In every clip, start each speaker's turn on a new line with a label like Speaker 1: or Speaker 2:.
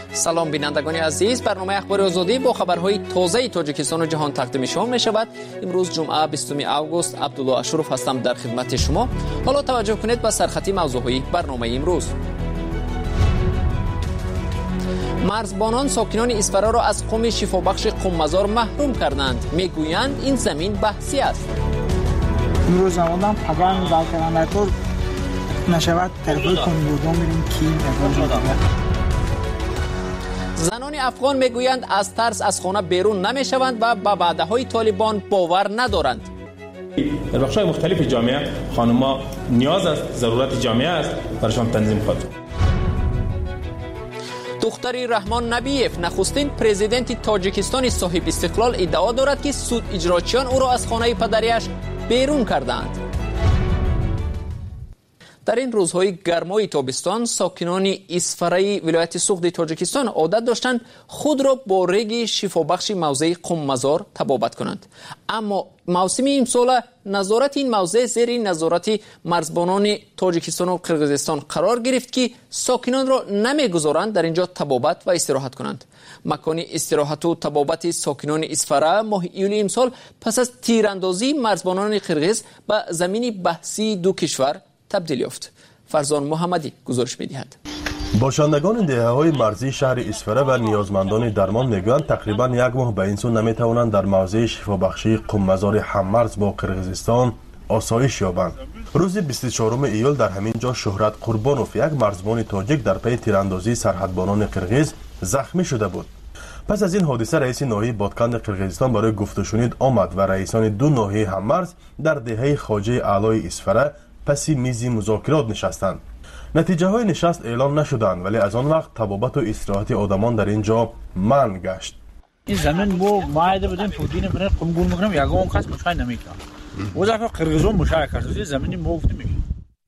Speaker 1: سلام بینندگان عزیز، برنامه اخبار آزادی با خبرهای تازه تاجیکستان و جهان تقدیم شما می شود. امروز جمعه 20 آگوست، عبدالله اشرف هستم در خدمت شما. حالا توجه کنید به سرخطی موضوعهای برنامه امروز. مرزبانان ساکنان اسفره را از قوم شفابخش قم‌مزار محروم کردند. میگویند این زمین بحثی است.
Speaker 2: امروز زمانم پگان داکراناتور نشود تربیت کنیم میریم کی
Speaker 1: زنان افغان میگویند از ترس از خانه بیرون نمیشوند و به وعده‌های طالبان باور ندارند.
Speaker 3: در بخش‌های مختلف جامعه خانم‌ها نیاز است، ضرورت جامعه است برایشان تنظیم خود.
Speaker 1: دختر رحمان نبیف نخستین پرزیدنت تاجیکستان صاحب استقلال ادعا دارد که سود اجراچیان او را از خانه پدریش بیرون کردند. در این روزهای گرمای تابستان ساکنان اسفره ولایت سوخت تاجیکستان عادت داشتند خود را با ریگ شفابخش موضع قم‌مزار تبابت کنند، اما موسم امسال نظارت این موضع زیر نظارت مرزبانان تاجیکستان و قرقیزستان قرار گرفت که ساکنان را نمیگذارند در اینجا تبابت و استراحت کنند. مکان استراحت و تبابت ساکنان اسفره ماه ایول امسال پس از تیراندازی مرزبانان قرقیز به زمین بحثی دو کشور تبدیل یافت. فرزان محمدی گزارش می‌دهد.
Speaker 4: باشندگان دهه‌های مرزی شهر اسفره و نیازمندان درمان میگویند تقریباً یک ماه به این سو نمیتوانند در موضع شفابخشی قم‌مزار هممرز با قرقیزستان آسایش یابند. روز 24 ایول در همین جا شهرت قربانوف، یک مرزبان تاجیک، در پی تیراندازی سرحدبانان قرقیز زخمی شده بود. پس از این حادثه رئیس ناحیه بادکند قرقیزستان برای گفت و شنید آمد و رئیسان دو ناحیه هممرز در دهه خواجه اعلای اسفره پس میزی مذاکرات نشستند. نتیجه های نشست اعلام نشدند، ولی از آن وقت تبابت و استراحت آدمان در اینجا منع گشت.
Speaker 5: این زمین ما مایده بودیم پودین برای قمگون میکنم یگان کس مشای نمیکنم. او دفعه قرقیزان مشای کرد. زمینی ما گفتیم میگیم.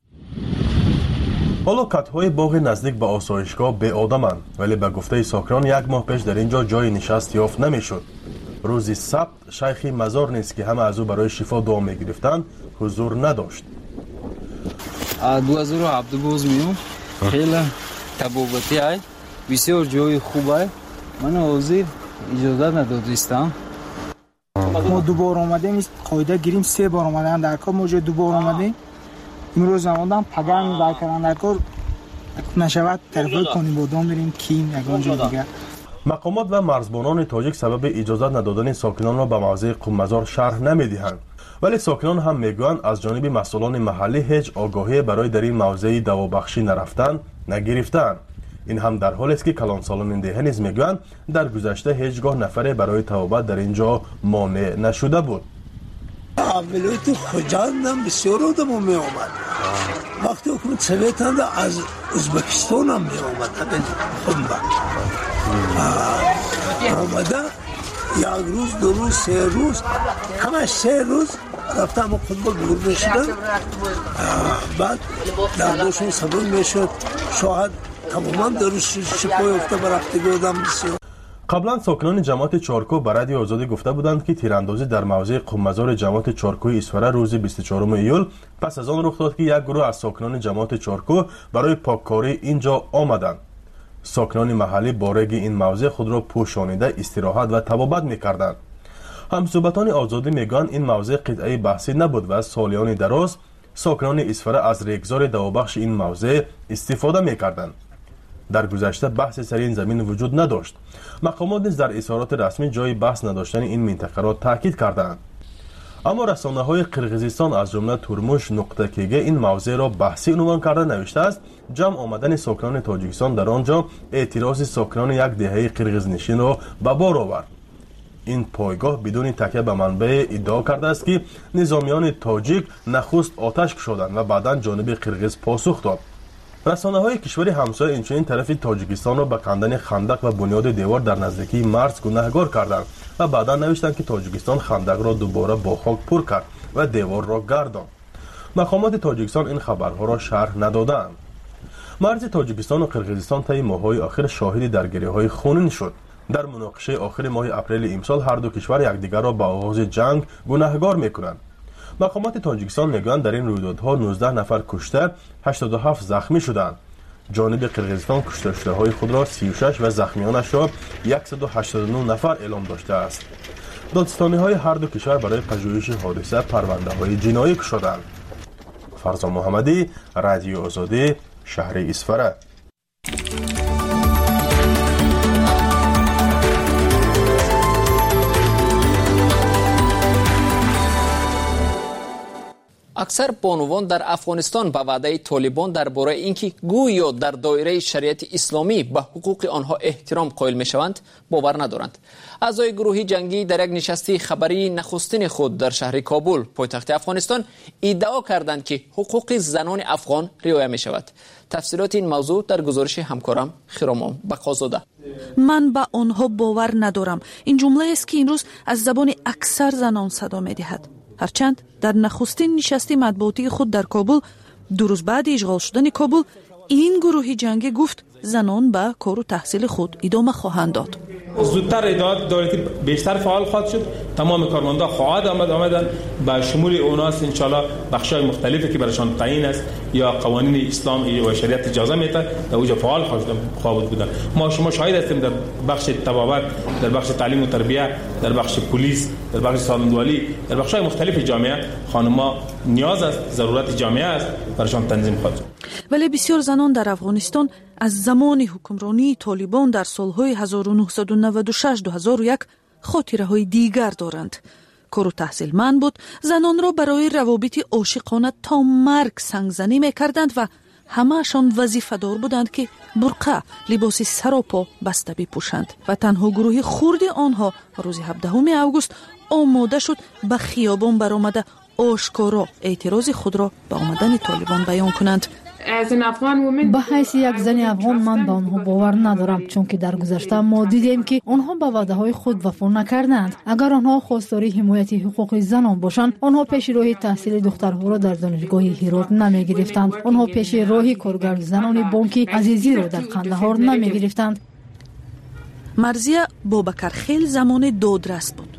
Speaker 4: حالا کت‌های باغ نزدیک به آسایشگاه به آدمند، ولی به گفته ساکنان یک ماه پیش در اینجا جای نشست یافت نمیشد. روز سبت شیخ مزار نیست که همه از او برای شفا دعا میگرفتند حضور نداشت.
Speaker 6: 2017 باز میام خیلی تبابتی های بسیار جای خوب های من حاضر اجازه ندادستم.
Speaker 2: ما دوبار آمدیم قاعده گیریم 3 بار آمدن در کار، ما جای دوبار آمدیم امروز آمدم پگان داکران در کار نشود تربیت کنیم بودم میریم کیم یگان جای دیگر.
Speaker 4: مقامات و مرزبانان تاجیک سبب اجازه ندادن ساکنان را به موضع قم‌مزار شرح نمیدهند، ولی ساکنان هم میگویند از جانب مسئولان محلی هیچ آگاهی برای در این موضع دوابخشی نرفتن نگرفتند. این هم در حالی است که کلانسالان این دهه نیز میگویند در گذشته هیچگاه نفری برای توبت در اینجا مانع نشده بود.
Speaker 7: ولایت خوجند هم بسیار آدم می آمد. وقتی حکومت سویت از ازبکستان هم می آمد. آمده یک روز، 2 روز، 3 روز، همه 3 روز رفتم و خطبه گور میشدن. بعد درداشون سبب میشد شاید تماما در شپای افته برفتگی آدم بسیار.
Speaker 4: قبلا ساکنان جماعت چارکو به رادیو آزادی گفته بودند که تیراندازی در موضع قم‌مزار جماعت چارکوی اسفره روز 24 ایول پس از آن رخ داد که یک گروه از ساکنان جماعت چارکو برای پاککاری اینجا آمدند. ساکنان محلی با ریگ این موضع خود را پوشانیده استراحت و تبابت می‌کردند. همصحبتان آزادی میگویند این موضع قطعه بحثی نبود و سالیان دراز ساکنان اسفره از ریگزار دوابخش این موضع استفاده می‌کردند. در گذشته بحث سر این زمین وجود نداشت. مقامات نیز در اظهارات رسمی جای بحث نداشتن این منطقه را تاکید کردند. اما رسانه‌های قرقیزستان از جمله تورموش نقطه کیگه این موضوع را بحثی عنوان کرده نوشته است جمع آمدن ساکنان تاجیکستان در آنجا اعتراض ساکنان یک دهه قرقیزنشین را به بار آورد. این پایگاه بدون تکیه به منبع ادعا کرده است که نظامیان تاجیک نخست آتش کشیدند و بعدا جانب قرقیز پاسخ داد. رسانه‌های کشور همسایه اینچنین طرف تاجیکستان را به کندن خندق و بنیاد دیوار در نزدیکی مرز گناهکار کردند و بعدا نوشتند که تاجیکستان خندق را دوباره با خاک پر کرد و دیوار را گرداند. مقامات تاجیکستان این خبرها را شرح ندادند. مرز تاجیکستان و قرقیزستان طی ماه‌های آخر شاهد درگیری‌های خونین شد. در مناقشه آخر ماه اپریل امسال هر دو کشور یکدیگر را به آغاز جنگ گناهکار می‌کنند. مقامات تاجیکستان میگویند در این رویدادها 19 نفر کشته، 87 زخمی شدند. جانب قرقیزستان کشته شده‌های خود را 36 و زخمیانش را 189 نفر اعلام داشته است. دادستانی‌های هر دو کشور برای پژوهش حادثه پرونده‌های جنایی گشودند. فرزا محمدی، رادیو آزادی، شهر اسفره.
Speaker 1: اکثر بانوان در افغانستان به وعده طالبان درباره اینکه گویا در دایره شریعت اسلامی به حقوق آنها احترام قائل میشوند باور ندارند. اعضای گروه جنگی در یک نشست خبری نخستین خود در شهر کابل پایتخت افغانستان ادعا کردند که حقوق زنان افغان رعایت می شود. تفصیلات این موضوع در گزارش همکارم خرام بقازاده.
Speaker 8: من به آنها باور ندارم. این جمله است که این روز از زبان اکثر زنان صدا می دهد. هرچند در نخستین نشست مطبوعاتی خود در کابل دو روز بعد اشغال شدن کابل این گروه جنگی گفت زنان به کار و تحصیل خود ادامه خواهند داد.
Speaker 3: زودتر اداره دولتی بیشتر فعال خواهد شد. تمام کارمندان خواهد آمدن به شمول اوناس ان شاء الله بخشای مختلفی که برایشان تعیین است یا قوانین اسلام و شریعت اجازه میده در اونجا فعال خواهد بودن. ما شما شاهد هستیم در بخش طبابت، در بخش تعلیم و تربیت، در بخش پلیس، در بخش سالمندوالی، در بخشای مختلف جامعه خانم‌ها نیاز است، ضرورت جامعه است برایشان تنظیم خواهد شد.
Speaker 8: ولی بسیار زنان در افغانستان از زمان حکمرانی طالبان در سالهای 1996-2001 خاطره‌های دیگر دارند. کار و تحصیل من بود، زنان را برای روابط عاشقانه تا مرگ سنگزنی می‌کردند و همه‌شان وظیفه‌دار بودند که برقع، لباس سراپا بسته بپوشند و تنها گروه خرد آنها روز 17 اوگوست آماده شد به خیابان برآمده آشکارا اعتراض خود را به آمدن طالبان بیان کنند.
Speaker 9: به حیث یک زن افغان من به آنها باور ندارم، چون که در گذشته ما دیدیم که آنها به وعده های خود وفا نکردند. اگر آنها خواستار حمایت حقوق زنان باشند، آنها پیش راه تحصیل دخترها را در دانشگاه هرات نمی گرفتند. آنها پیش راه کارگر زنان بانک عزیزی را در قندهار نمی گرفتند.
Speaker 8: مرزیه بابکرخیل زمان دادرس بود.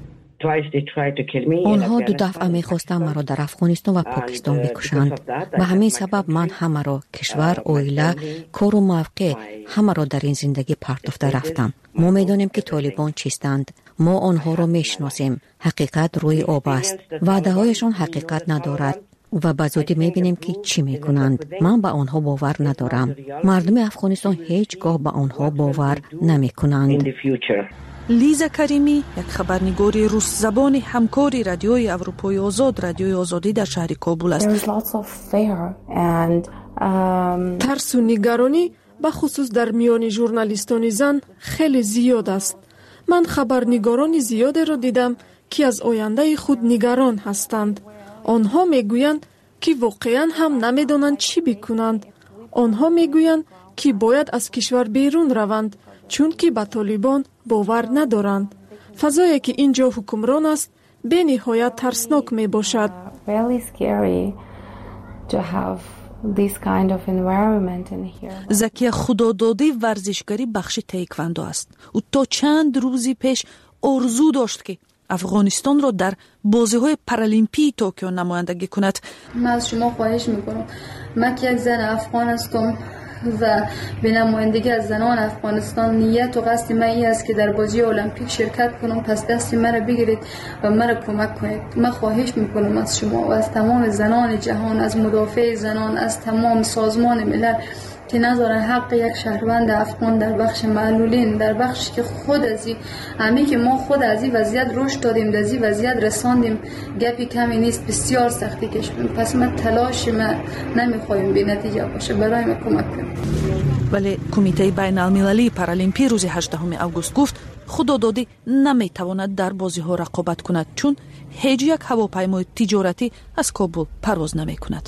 Speaker 10: آنها دو دفعه می‌خواستند مرا در افغانستان و پاکستان بکشند. به همین سبب من همه را کشور، عائله، کار و موقع همه را در این زندگی پرتافته رفتم. ما می‌دانیم که طالبان چیستند. ما آنها را می‌شناسیم. حقیقت روی آب است. وعده‌هایشان حقیقت ندارد و به زودی می‌بینیم که چی می‌کنند. من به آنها باور ندارم. مردم افغانستان هیچگاه به آنها باور نمی‌کنند.
Speaker 8: لیزا کریمی، یک خبرنگار روس زبان همکاری رادیوی اروپای آزاد، رادیوی آزادی در شهر کابل است.
Speaker 11: ترس و نگرانی به خصوص در میان ژورنالیستان زن خیلی زیاد است. من خبرنگاران زیادی را دیدم که از آینده خود نگران هستند. آنها میگویند که واقعا هم نمیدانند چی بکنند. آنها میگویند که باید از کشور بیرون روند، چون که به طالبان باور ندارند. فضایی که اینجا حکمران است به نهایت ترسناک می باشد.
Speaker 8: زکیه خدادادی ورزشگری بخش تایکواندو است. او تا چند روزی پیش آرزو داشت که افغانستان را در بازی‌های پارالیمپی توکیو نمایندگی کند.
Speaker 12: من از شما خواهش میکنم، من که یک زن افغان هستم و به نمایندگی از زنان افغانستان نیت و قصد من این است که در بازی المپیک شرکت کنم. پس دست من را بگیرید و من را کمک کنید. من خواهش میکنم از شما و از تمام زنان جهان، از مدافع زنان، از تمام سازمان ملل که نذارن حق یک شهروند افغان در بخش معلولین، در بخشی که خود از همین که ما خود از این وضعیت رشد دادیم، در این وضعیت رساندیم، گپی کمی نیست، بسیار سختی کشیدیم. پس ما تلاش ما نمیخوایم بی نتیجه باشه، برای ما کمک کنید.
Speaker 8: ولی کمیته بین المللی پارالیمپی روز 18 اوگوست گفت خدادادی نمیتواند در بازی ها رقابت کند، چون هیچ یک هواپیمای تجارتی از کابل پرواز نمی کند.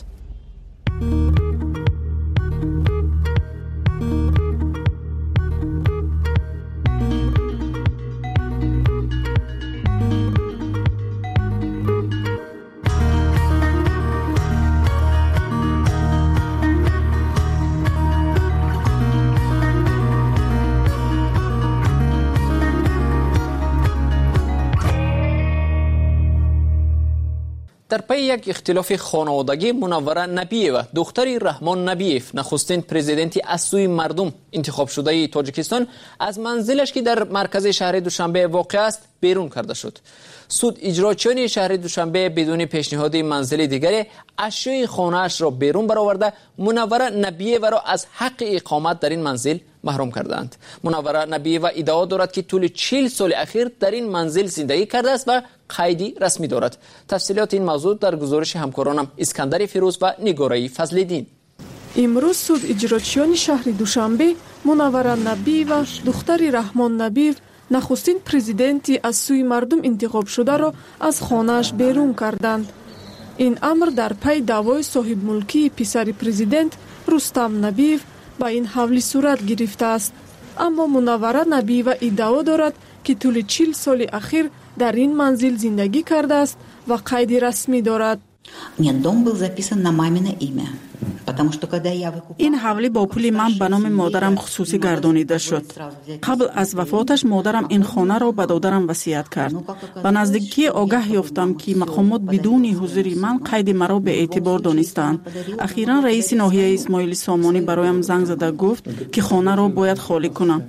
Speaker 1: در پی یک اختلاف خانوادگی منوره نبییوا دختر رحمان نبییف نخستین پرزیدنتی از سوی مردم انتخاب شده تاجیکستان از منزلش که در مرکز شهر دوشنبه واقع است بیرون کرده شد. سود اجراچیان شهر دوشنبه بدون پیشنهاد منزل دیگری اشیای خانه‌اش را بیرون برآورده منوره نبییوا را از حق اقامت در این منزل محروم کردند. منوره نبییوا ادعا دارد که طول 40 سال اخیر در این منزل زندگی کرده است و قیدی رسمی دارد. تفصیلات این موضوع در گزارش همکارانم اسکندر فیروز و نگارای فضل‌الدین.
Speaker 11: امروز سود اجراچیان شهر دوشنبه منوره نبییوا دختر رحمان نبییو نخستین پرزیدنتی از سوی مردم انتخاب شده را از خانه‌اش بیرون کردند. این امر در پی دعوای صاحب ملکی پسر پرزیدنت رستم نبییو با این حوالی صورت گرفته است. اما منوره نبییوا ادعا دارد که طول 40 سال اخیر در این منزل زندگی کرده است و قید رسمی دارد.
Speaker 13: این حوالی با پول من به نام مادرم خصوصی گردانیده شد. قبل از وفاتش مادرم این خانه را به دادرم وصیت کرد. به نزدیکی آگاه یافتم که مقامات بدون حضور من قید مرا به اعتبار دانستند. اخیراً رئیس ناحیه اسماعیل سامانی برایم زنگ زده گفت که خانه را باید خالی کنم.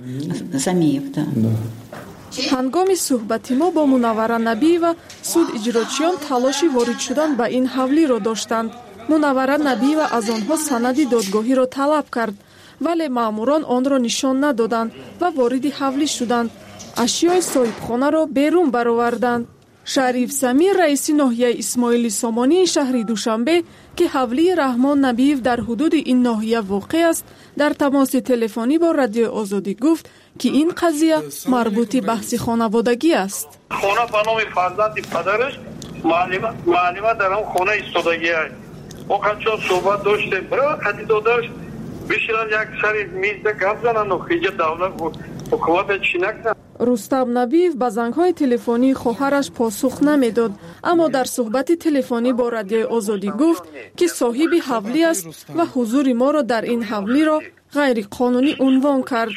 Speaker 11: هنگام صحبت ما با منوره نبییوا سود اجراچیان تلاشی وارد شدن به این حوالی را داشتند. منوره نبییوا از آنها سند دادگاهی را طلب کرد ولی ماموران آن را نشان ندادند و وارد حوالی شدند. اشیای صاحبخانه را بیرون برآوردند. شریف سمیر رئیس ناحیه اسماعیل سامانی شهر دوشنبه که حوالی رحمان نبییو در حدود این ناحیه واقع است در تماس تلفنی با رادیو آزادی گفت که این قضیه مربوط بحث خانوادگی است.
Speaker 14: خانه به نام فرزند پدرش معلمه در اون خانه ایستادگی است. ما چون صحبت داشتیم برای خطی داداش بشیرن یک سری میز گپ زنن و خیجه دولت حکومت چی نکنن.
Speaker 11: رستم نبییو به زنگ‌های تلفنی خواهرش پاسخ نمیداد، اما در صحبت تلفنی با رادیو آزادی گفت که صاحب حوالی است و حضور ما را در این حوالی را غیر قانونی عنوان کرد.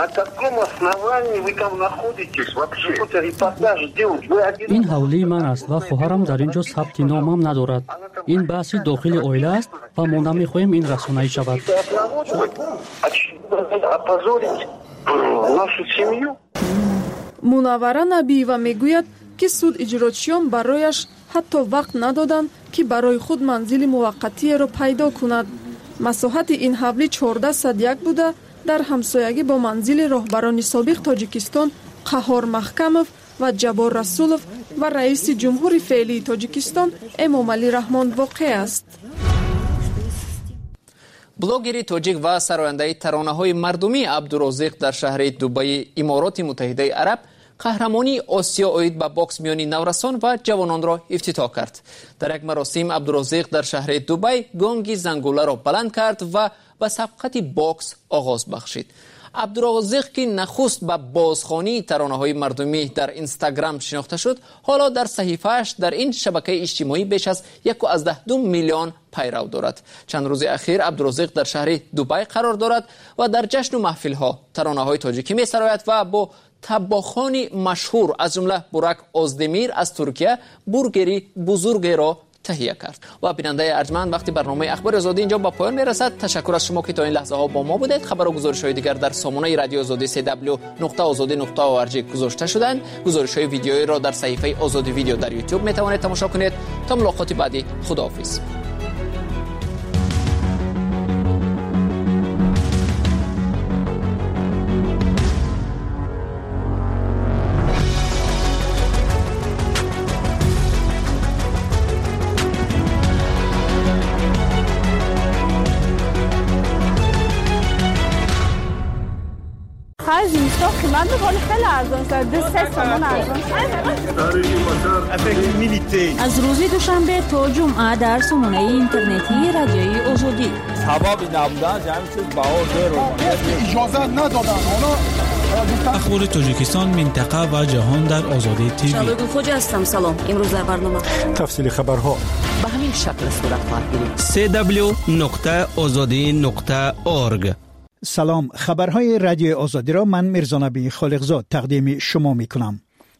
Speaker 15: این حوالی من است و خواهرم در اینجا ثبت نامم ندارد. این بحث داخل عائله است و ما نمی‌خواهیم این رسانه‌ای شود.
Speaker 11: منوره نبییوا میگوید که سود اجراچیان برایش حتی وقت ندادند که برای خود منزل موقتی را پیدا کند. مساحت این حوالی 1401 بوده در همسایگی با منزل راهبران سابق تاجیکستان قهار محکمов و جبار رسولov و رئیس جمهور فعلی تاجیکستان امامعلی رحمان واقع است.
Speaker 1: بلاگری تاجیک و سراینده ترانه‌های مردمی عبدالرازق در شهر دبی امارات متحده عرب قهرمانی آسیا عاید به باکس میان نورسان و جوانان را افتتاح کرد. در یک مراسم عبدالرازق در شهر دبی گانگ زنگوله را بلند کرد و به سبقت باکس آغاز بخشید. عبدالرازق که نخست به بازخوانی ترانه‌های مردمی در اینستاگرام شناخته شد، حالا در صحیفه‌اش در این شبکه اجتماعی بیش از 1.2 میلیون پیرو دارد. چند روز اخیر عبدالرازق در شهر دبی قرار دارد و در جشن و محفل‌ها ترانه‌های تاجیکی می‌سراید و با طباخان مشهور از جمله بورک آزدمیر از ترکیه برگری بزرگی را تهیه کرد. و بیننده ارجمند، وقتی برنامه اخبار آزادی اینجا با پایان میرسد. تشکر از شما که تا این لحظه ها با ما بودید. خبر و گزارش‌های دیگر در سامانه رادیو آزادی cw.azadi.org گذاشته شدند. گزارش‌های ویدیویی را در صفحه آزادی ویدیو در یوتیوب میتوانید تماشا کنید. تا ملاقات بعدی، خداحافظ.
Speaker 8: از روز دوشنبه تا جمعه در سامانه اینترنتی رادیوی آزادی.
Speaker 16: ثوابی نبودن جمعی چیز باور
Speaker 17: اجازه ندادن.
Speaker 18: اخبار تاجیکستان، منطقه و جهان در آزادی تیوی.
Speaker 19: شبگون خوجه هستم. سلام. امروز در برنامه
Speaker 17: تفصیل خبرها
Speaker 19: به همین شکل صورت خواهد گرفت.
Speaker 18: cw.azadi.org.
Speaker 20: سلام، خبرهای رادیو آزادی را من میرزا نبی خالقزاد تقدیم شما می کنم.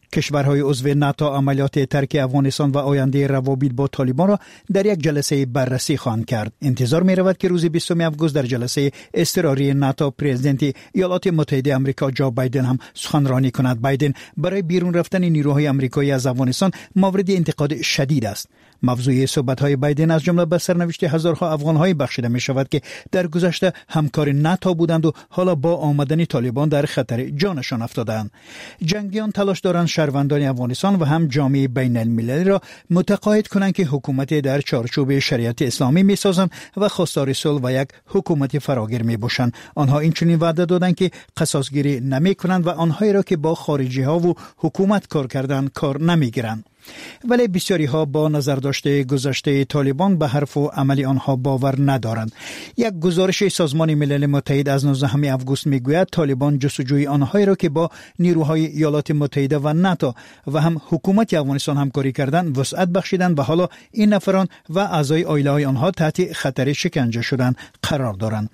Speaker 20: کشورهای عضو ناتو عملیات ترک افغانستان و آینده روابط با طالبان را در یک جلسه بررسی خواهند کرد. انتظار می رود که روز 20 آگوست در جلسه اضطراری ناتو پرزیدنت ایالات متحده آمریکا جو بایدن هم سخنرانی کند. بایدن برای بیرون رفتن نیروهای آمریکایی از افغانستان مورد انتقاد شدید است. موضوع صحبت‌های بایدن از جمله به سرنوشت هزارها افغان‌های بخشیده می‌شود که در گذشته همکار ناتو بودند و حالا با آمدن طالبان در خطر جانشان افتادند. جنگیان تلاش دارند شهروندان افغانستان و هم جامعه بین‌المللی را متقاعد کنند که حکومت در چارچوب شریعت اسلامی می‌سازند و خواستار صلح و یک حکومت فراگیر می‌باشند. آنها اینچنین وعده دادند که قصاص‌گیری نمی‌کنند و آنهایی را که با خارجی‌ها و حکومت کار کردند کار نمی‌گیرند. ولی بسیاری ها با نظر داشته گذشته طالبان به حرف و عمل آنها باور ندارند. یک گزارش سازمان ملل متحد از 19 آگوست میگوید طالبان جستجوی آنهایی را که با نیروهای ایالات متحده و ناتو و هم حکومت افغانستان همکاری کردند وسعت بخشیدند و حالا این نفران و اعضای عائله های آنها تحت خطر شکنجه شدن قرار دارند.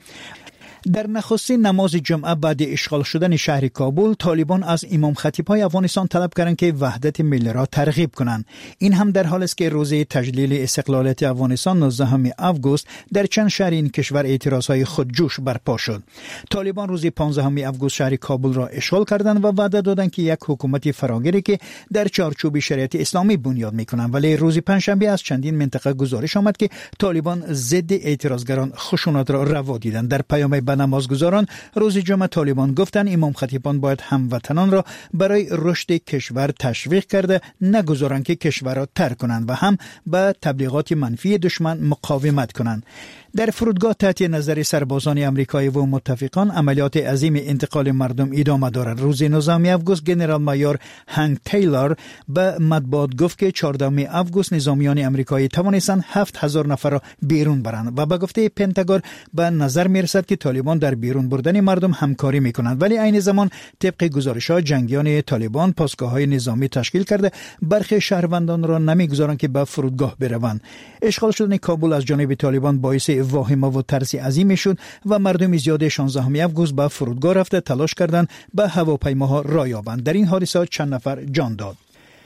Speaker 20: در نخستین نماز جمعه بعد اشغال شدن شهر کابل، طالبان از امام خطیب‌های افغانستان طلب کردند که وحدت ملی را ترغیب کنند. این هم در حالی است که روز تجلیل استقلالیت افغانستان 19 آگوست در چند شهر این کشور اعتراضهای خودجوش برپا شد. طالبان روز 15 آگوست شهر کابل را اشغال کردند و وعده دادند که یک حکومت فراگیری که در چارچوب شریعت اسلامی بنیاد می‌کنند. ولی روز پنجشنبه از چندین منطقه گزارش آمد که طالبان ضد اعتراضگران خشونت را روا دیدند. در پیام نمازگزاران روز جمعه طالبان گفتند امام خطیبان باید هموطنان را برای رشد کشور تشویق کرده نگذارند که کشور را ترک کنند و هم به تبلیغات منفی دشمن مقاومت کنند. در فرودگاه تحت نظر سربازان آمریکایی و متفقان عملیات عظیم انتقال مردم ادامه دارد. روز 19 آگوست گنرال مایور هنگ تیلر به مطبوعات گفت که 14 آگوست نظامیان آمریکایی توانستند 7000 نفر را بیرون برند و به گفته پنتاگون به نظر می‌رسد که طالبان در بیرون بردن مردم همکاری می‌کنند. ولی عین زمان طبق گزارش‌ها جنگیان طالبان پاسگاه‌های نظامی تشکیل کرده برخی شهروندان را نمی‌گذارند که به فرودگاه بروند. اشغال شدن کابل از جانب طالبان باعث واهمه و ترس عظیمی شد و مردم زیاد 16 آگوست به فرودگاه رفته تلاش کردند به هواپیماها راه یابند. در این حادثه چند نفر جان داد.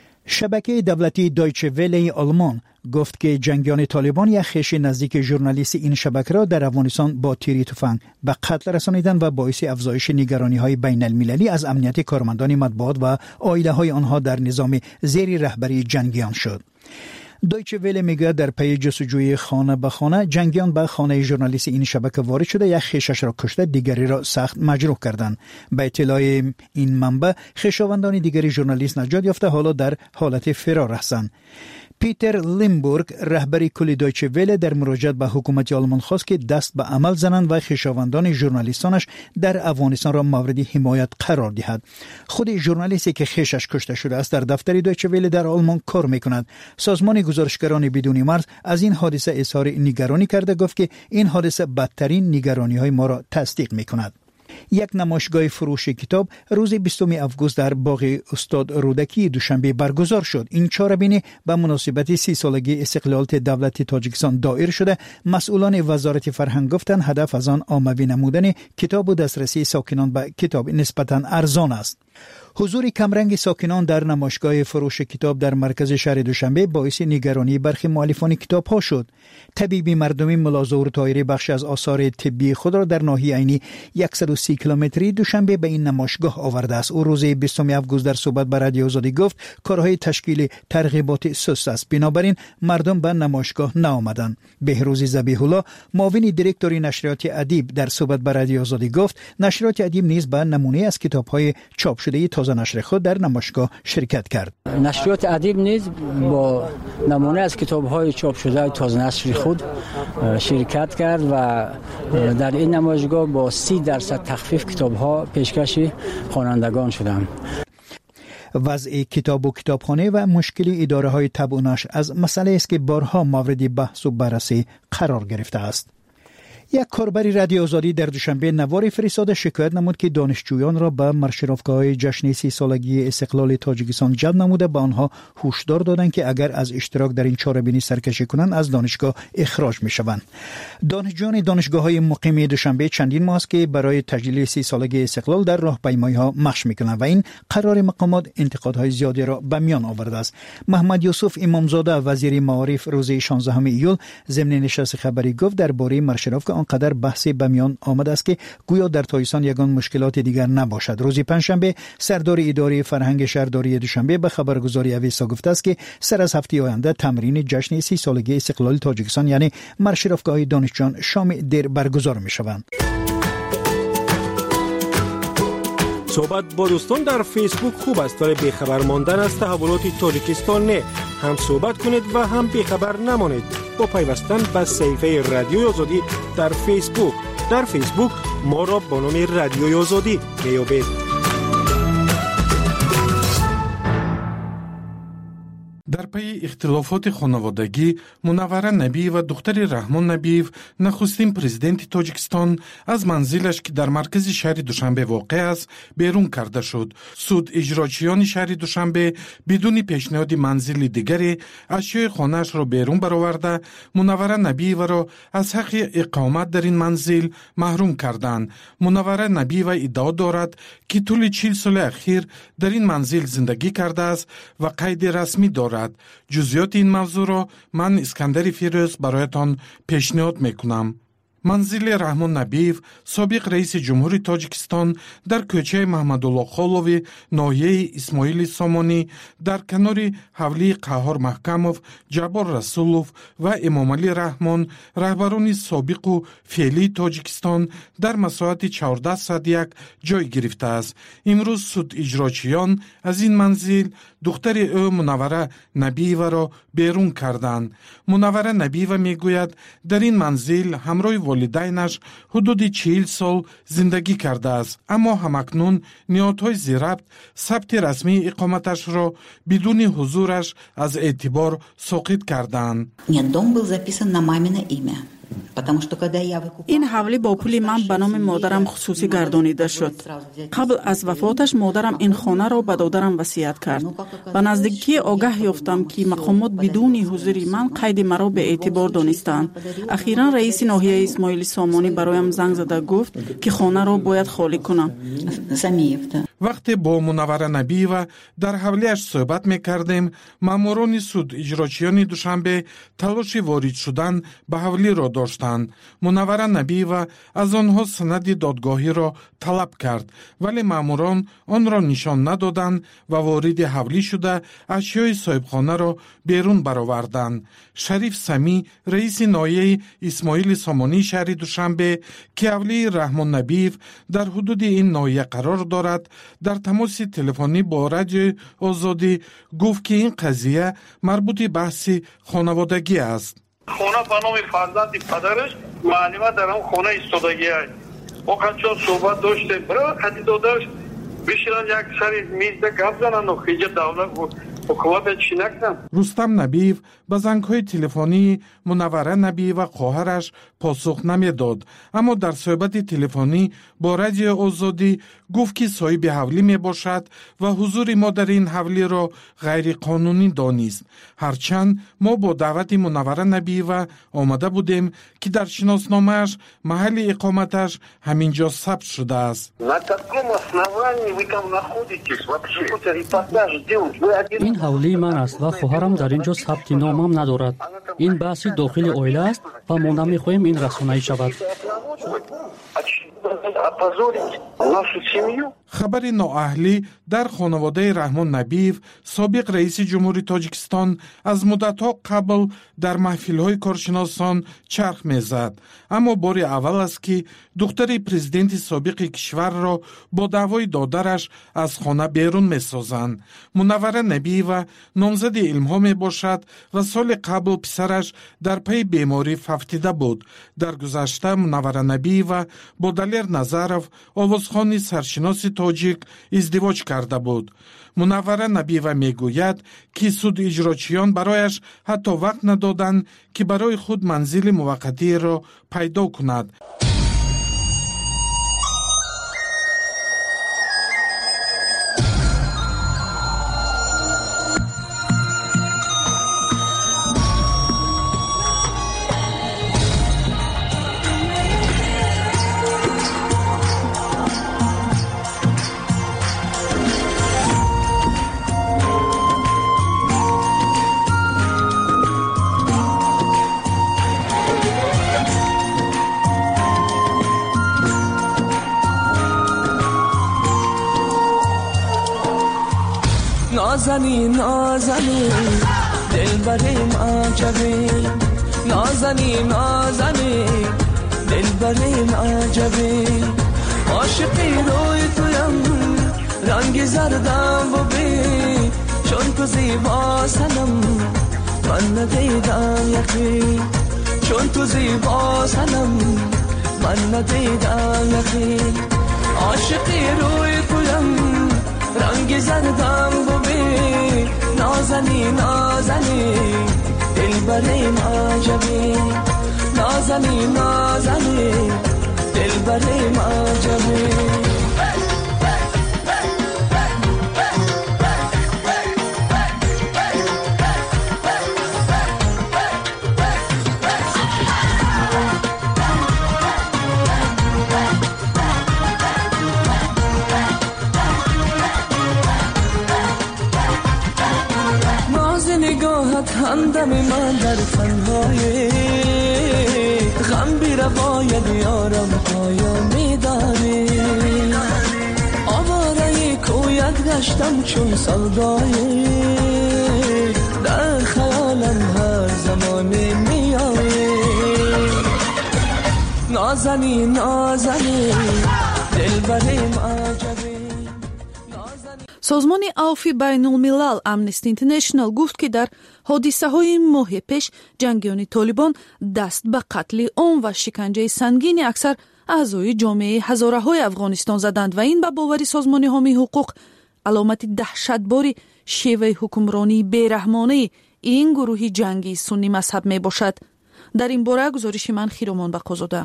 Speaker 20: شبکه دولتی دایچه وله آلمان گفت که جنگیان طالبان یک خویش نزدیک ژورنالیست این شبکه را در افغانستان با تیری تفنگ به قتل رسانیدند و باعث افزایش نگرانی‌های بین‌المللی از امنیت کارمندان مطبوعات و عائله‌های آنها در نظام زیر رهبری جنگیان شد. دایچه وله میگوید در پی جستجوی خانه به خانه جنگیان به خانه ژورنالیست این شبکه وارد شده یک خویشش را کشته دیگری را سخت مجروح کردند. به اطلاع این منبع خویشاوندان دیگری ژورنالیست نجات یافته حالا در حالت فرار هستند. پیتر لیمبورگ رهبری کل دایچه وله در مراجعت به حکومت آلمان خواست که دست به عمل زنند و خویشاوندان ژورنالیستانش در افغانستان را مورد حمایت قرار دهد. خود ژورنالیستی که خویشش کشته شده است در دفتر دایچه وله در آلمان کار میکند. سازمان گزارشگران بدون مرز از این حادثه اظهار نگرانی کرده گفت که این حادثه بدترین نگرانی‌های ما را تصدیق میکند. یک نمایشگاه فروش کتاب روز 20 آگوست در باغ استاد رودکی دوشنبه برگزار شد. این چهاربینی به مناسبت 30 سالگی استقلالیت دولت تاجیکستان دایر شده. مسئولان وزارت فرهنگ گفتند هدف از آن عامه‌بین نمودن کتاب و دسترسی ساکنان به کتاب نسبتاً ارزان است. حضور کمرنگ ساکنان در نمایشگاه فروش کتاب در مرکز شهر دوشنبه باعث نگرانی برخی مؤلفان کتاب ها شد. طبیب مردمی ملا ظهور طاهری بخش از آثار طبی خود را در ناحیه عینی 130 کیلومتری دوشنبه به این نمایشگاه آورده است. او روز 20 آگوست در صحبت با رادیو آزادی گفت کارهای تشکیل ترغیبات سست است، بنابراین مردم به نمایشگاه نآمدند. بهروز ذبیح الله معاون دیرکتور نشریات ادیب در صحبت با رادیو آزادی گفت نشریات ادیب نیز به نمونه از کتاب‌های چاپ شده تازه نشر خود در نمایشگاه شرکت کرد.
Speaker 21: نشریات ادیب نیز با نمونه از کتاب‌های چاپ شده تازه نشر خود شرکت کرد و در این نمایشگاه با 30% تخفیف کتاب‌ها پیشکش خوانندگان شدند.
Speaker 20: وضع کتاب و کتابخانه و مشکل اداره‌های طبع و نشر از مسئله است که بارها مورد بحث و بررسی قرار گرفته است. یک کاربر رادیو آزادی در دوشنبه نواری فرستاده شکایت نمود که دانشجویان را به مرشرافگاه‌های جشن 30 سالگی استقلال تاجیکستان جلب نموده به آنها هشدار دادند که اگر از اشتراک در این چاره‌بینی سرکشی کنند از دانشگاه اخراج می‌شوند. دانشجویان دانشگاه‌های مقیم دوشنبه چندین ماه است که برای تجلیل 30 سالگی استقلال در راهپیمایی‌ها مشق می‌کنند و این قرار مقامات انتقادهای زیادی را به میان آورده است. محمد یوسف امامزاده وزیر معارف روز 16 ایول ضمن نشست خبری گفت درباره مرشرافگاه آنقدر بحثی به میان آمده است که گویا در تایستان یگان مشکلات دیگر نباشد. روز پنجشنبه سردار اداره فرهنگ شهرداری دوشنبه به خبرگزاری اویسا گفته است که سر از هفته آینده تمرین جشن 30 سالگی استقلال تاجیکستان یعنی مرشرافگاه دانشجویان شام دیر برگزار می‌شوند.
Speaker 5: صحبت با دوستان در فیسبوک خوب است ولی بیخبر ماندن از تحولات تاجیکستان نه. هم صحبت کنید و هم بیخبر نمانید با پیوستن به صفحه رادیوی آزادی در فیسبوک. در فیسبوک ما را با نام رادیوی آزادی میابید.
Speaker 22: در پی اختلافات خانوادگی منوره نبی و دختر رحمان نبیف نخستین پرزیدنت تاجیکستان از منزلش که در مرکز شهر دوشنبه واقع است بیرون کرده شد. سود اجراچیان شهر دوشنبه بدون پیشنهاد منزل دیگری اشیاء خانه‌اش را بیرون برآورده منوره نبی و را از حق اقامت در این منزل محروم کردند. منوره نبی و ادعا دارد که طول 40 سال اخیر در این منزل زندگی کرده است و قید رسمی دارد. جزئیات این موضوع را من اسکندر فیروز برایتان پیشنهاد میکنم. منزل رحمان نبیف سابق رئیس جمهوری تاجیکستان در کوچه محمدالله خالوی ناحیه اسماعیل سامانی در کنار حولی قهار محکموف، جبار رسولوف و امام علی رحمان رهبران سابق و فعلی تاجیکستان در مساحت 1401 جای گرفته است. امروز سود اجراچیان از این منزل دختر او منوره نبیوه را بیرون کردند. منوره نبیوه میگوید در این منزل همراه والدینش حدود 40 سال زندگی کرده است، اما همکنون نهادهای ضبط ثبت رسمی اقامتش را بدون حضورش از اعتبار ساقط کردند.
Speaker 13: این حوالی با پول من به نام مادرم خصوصی گردانیده شد. قبل از وفاتش مادرم این خانه را به دادرم وصیت کرد. به نزدیکی آگاه یافتم که مقامات بدون حضور من قید مرا به اعتبار دانستند. اخیراً رئیس ناحیه اسماعیل سامانی برایم زنگ زده گفت که خانه را باید خالی کنم.
Speaker 22: وقتی با منوره نبیوه در حوالیش صحبت میکردیم، ماموران سود اجراچیان دوشنبه تلاش وارد شدن به حوالی را داشتند. منوره نبیوه از آنها سند دادگاهی را طلب کرد، ولی ماموران آن را نشان ندادند و وارد حوالی شده اشیای صاحبخانه را بیرون برآوردند. شریف سمی رئیس ناحیه اسماعیل سامانی شهر دوشنبه که حوالی رحمان نبیف در حدود این ناحیه قرار دارد در تماس تلفنی با رادیو آزادی گفت که این قضیه مربوط به بحث خانوادگی است.
Speaker 14: خونه به نام فرزند پدرش معلمه در اون خونه ایستادگی است. وقت چون صحبت داشته برای خطی دادرش بشیرن یک سری میز گپ زنن و خیجه دولت بود حکومت چی نکنن.
Speaker 22: رستم نبیف به زنگ‌های تلفنی منوره نبیف و خواهرش پاسخ نمیداد، اما در صحبت تلفنی با رادیو آزادی گفت که صاحب حوالی می باشد و حضور ما در این حوالی را غیر قانونی دانست. هرچند ما با دعوت منوره نبیف آمده بودیم که در شناسنامه‌اش محل اقامتش همینجا ثبت شده است.
Speaker 15: این حوالی من است و خواهرم در اینجا ثبت نامم ندارد. این بحث داخل عائله است و ما نمی‌خواهیم این رسانه‌ای شود.
Speaker 22: خبر نااهلی در خانواده رحمان نبیف سابق رئیس جمهوری تاجیکستان از مدت‌ها قبل در محفل‌های کارشناسان چرخ می‌زد، اما بار اول است که دختر پرزیدنت سابق کشور را با دعوای دادرش از خانه بیرون می‌سازند. منوره نبیوه نامزد علم‌ها میباشد و سال قبل پسرش در پی بیماری فوتیده بود. در گذشته منوره نبیوه با دلیر نظرов آوازخوان سرشناس тоҷик ازدواج کرده بود. منوره نبیوه میگوید که سود اجراچیان برایش حتی وقت ندادند که برای خود منزل موقتی را پیدا کند.
Speaker 2: نازنی نازنی دلبریم عجبی، نازنی نازنی دلبریم عجبی، عاشقی روی تویم رنگ زردم ببین، چون تو زیبا سنم من ندیدم یقین، چون تو زیبا سنم من ندیدم یقین، عاشقی روی تویم رنگ زردم ببین، نازنی نازنی دلبریم عجبی، نازنی نازنی دلبریم عجبی. همدم من در تنهایی غم بی رواید یارم پایا میداری، آواره کویت گشتم چون سودایی، در خیالم هر زمانی میایی، نازنی نازنی دلبریم عجبی.
Speaker 8: سازمان عفو بین الملل امنستی اینترنشنال گفت که در حادثه‌های ماه پیش جنگیان طالبان دست به قتل عام و شکنجه سنگین اکثر اعضای جامعه هزاره‌های افغانستان زدند و این به باور سازمان حامی حقوق علامت دهشتباری شیوه حکمرانی بیرحمانه این گروه جنگی سنی مذهب می باشد. در این باره گزارش من خیرمان بقازاده.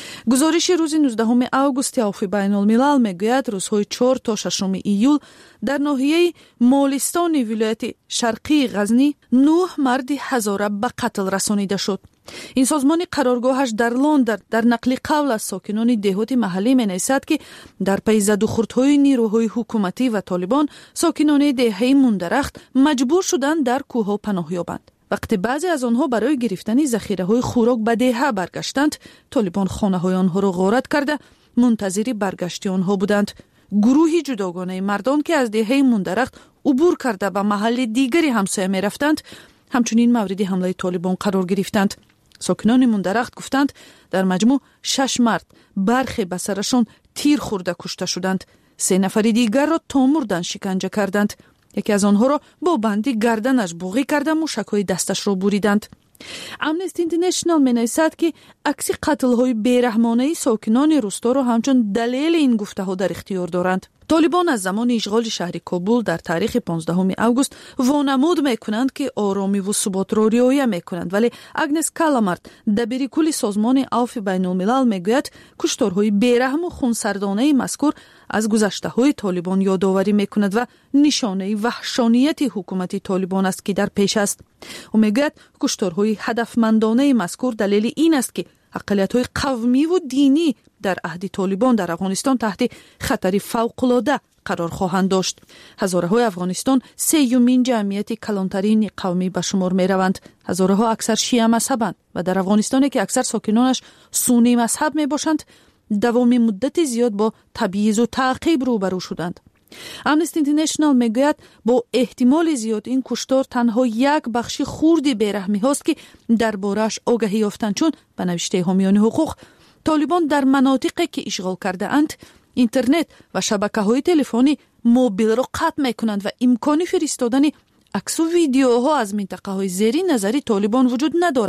Speaker 8: گزارش روز 19 آگوست عفو بین الملل میگوید روزهای 4 تا 6 ایول در ناحیه مالستان ولایت شرقی غزنی 9 مرد هزاره به قتل رسانیده شد. این سازمان قرارگاهش در لندن در نقل قول از ساکنان دهات محلی می‌نویسد که در پی زد و خوردهای نیروهای حکومتی و طالبان ساکنان دهه موندرخت مجبور شدند در کوه‌ها پناه یابند. وقتی بعضی از آنها برای گرفتن ذخیره‌های خوراک به دهه برگشتند، طالبان خانه‌های آنها را غارت کرده منتظر برگشت آنها بودند. گروهی جداگانه مردان که از دهه موندرخت عبور کرده به محل دیگری همسایه می‌رفتند، همچنین مورد حمله طالبان قرار گرفتند. ساکنان موندرخت گفتند در مجموع 6 مرد برخی به سرشان تیر خورده کشته شدند. 3 نفر دیگر را تا مردن شکنجه کردند. یکی از آنها را با بندی گردنش بوغی کرده موشک‌های دستش را بریدند. امنستی اینترنشنال می‌نویسد که عکس قتل‌های بیرحمانه ساکنان روستا را همچون دلیل این گفته‌ها در اختیار دارند. طالبان از زمان اشغال شهر کابل در تاریخ 15 آگوست وانمود می‌کنند که آرامی و ثبات را رعایت می‌کنند، ولی اگنس کالامارت دبیر کل سازمان عفو بین الملل می‌گوید کشتارهای بیرحم و خونسردانه مذکور از گذشته‌های طالبان یادآوری می‌کند و نشانه وحشانیت حکومت طالبان است که در پیش است. او می‌گوید کشتارهای هدفمندانه مذکور دلیل این است که اقلیت‌های قومی و دینی در عهد طالبان در افغانستان تحت خطر فوق‌العاده قرار خواهند داشت. هزاره‌های افغانستان سومین جمعیت کلانترین قومی به شمار می‌روند. هزارها اکثر شیعه مذهبند و در افغانستان که اکثر ساکنانش سنی مذهب میباشند دوام مدت زیاد با تبعیض و تعقیب روبرو شدند. امنستی اینترنشنال میگوید با احتمال زیاد این کشتار تنها یک بخش خردی بیرحمی هاست که درباره‌اش آگاهی یافتند، چون به نوشته حامیان حقوق طالبان در مناطقی که اشغال کرده اند اینترنت و شبکه‌های تلفنی موبیل را قطع می‌کنند و امکان فرستادن عکس و ویدیوها از منطقه‌های زیر نظر طالبان وجود ندارد.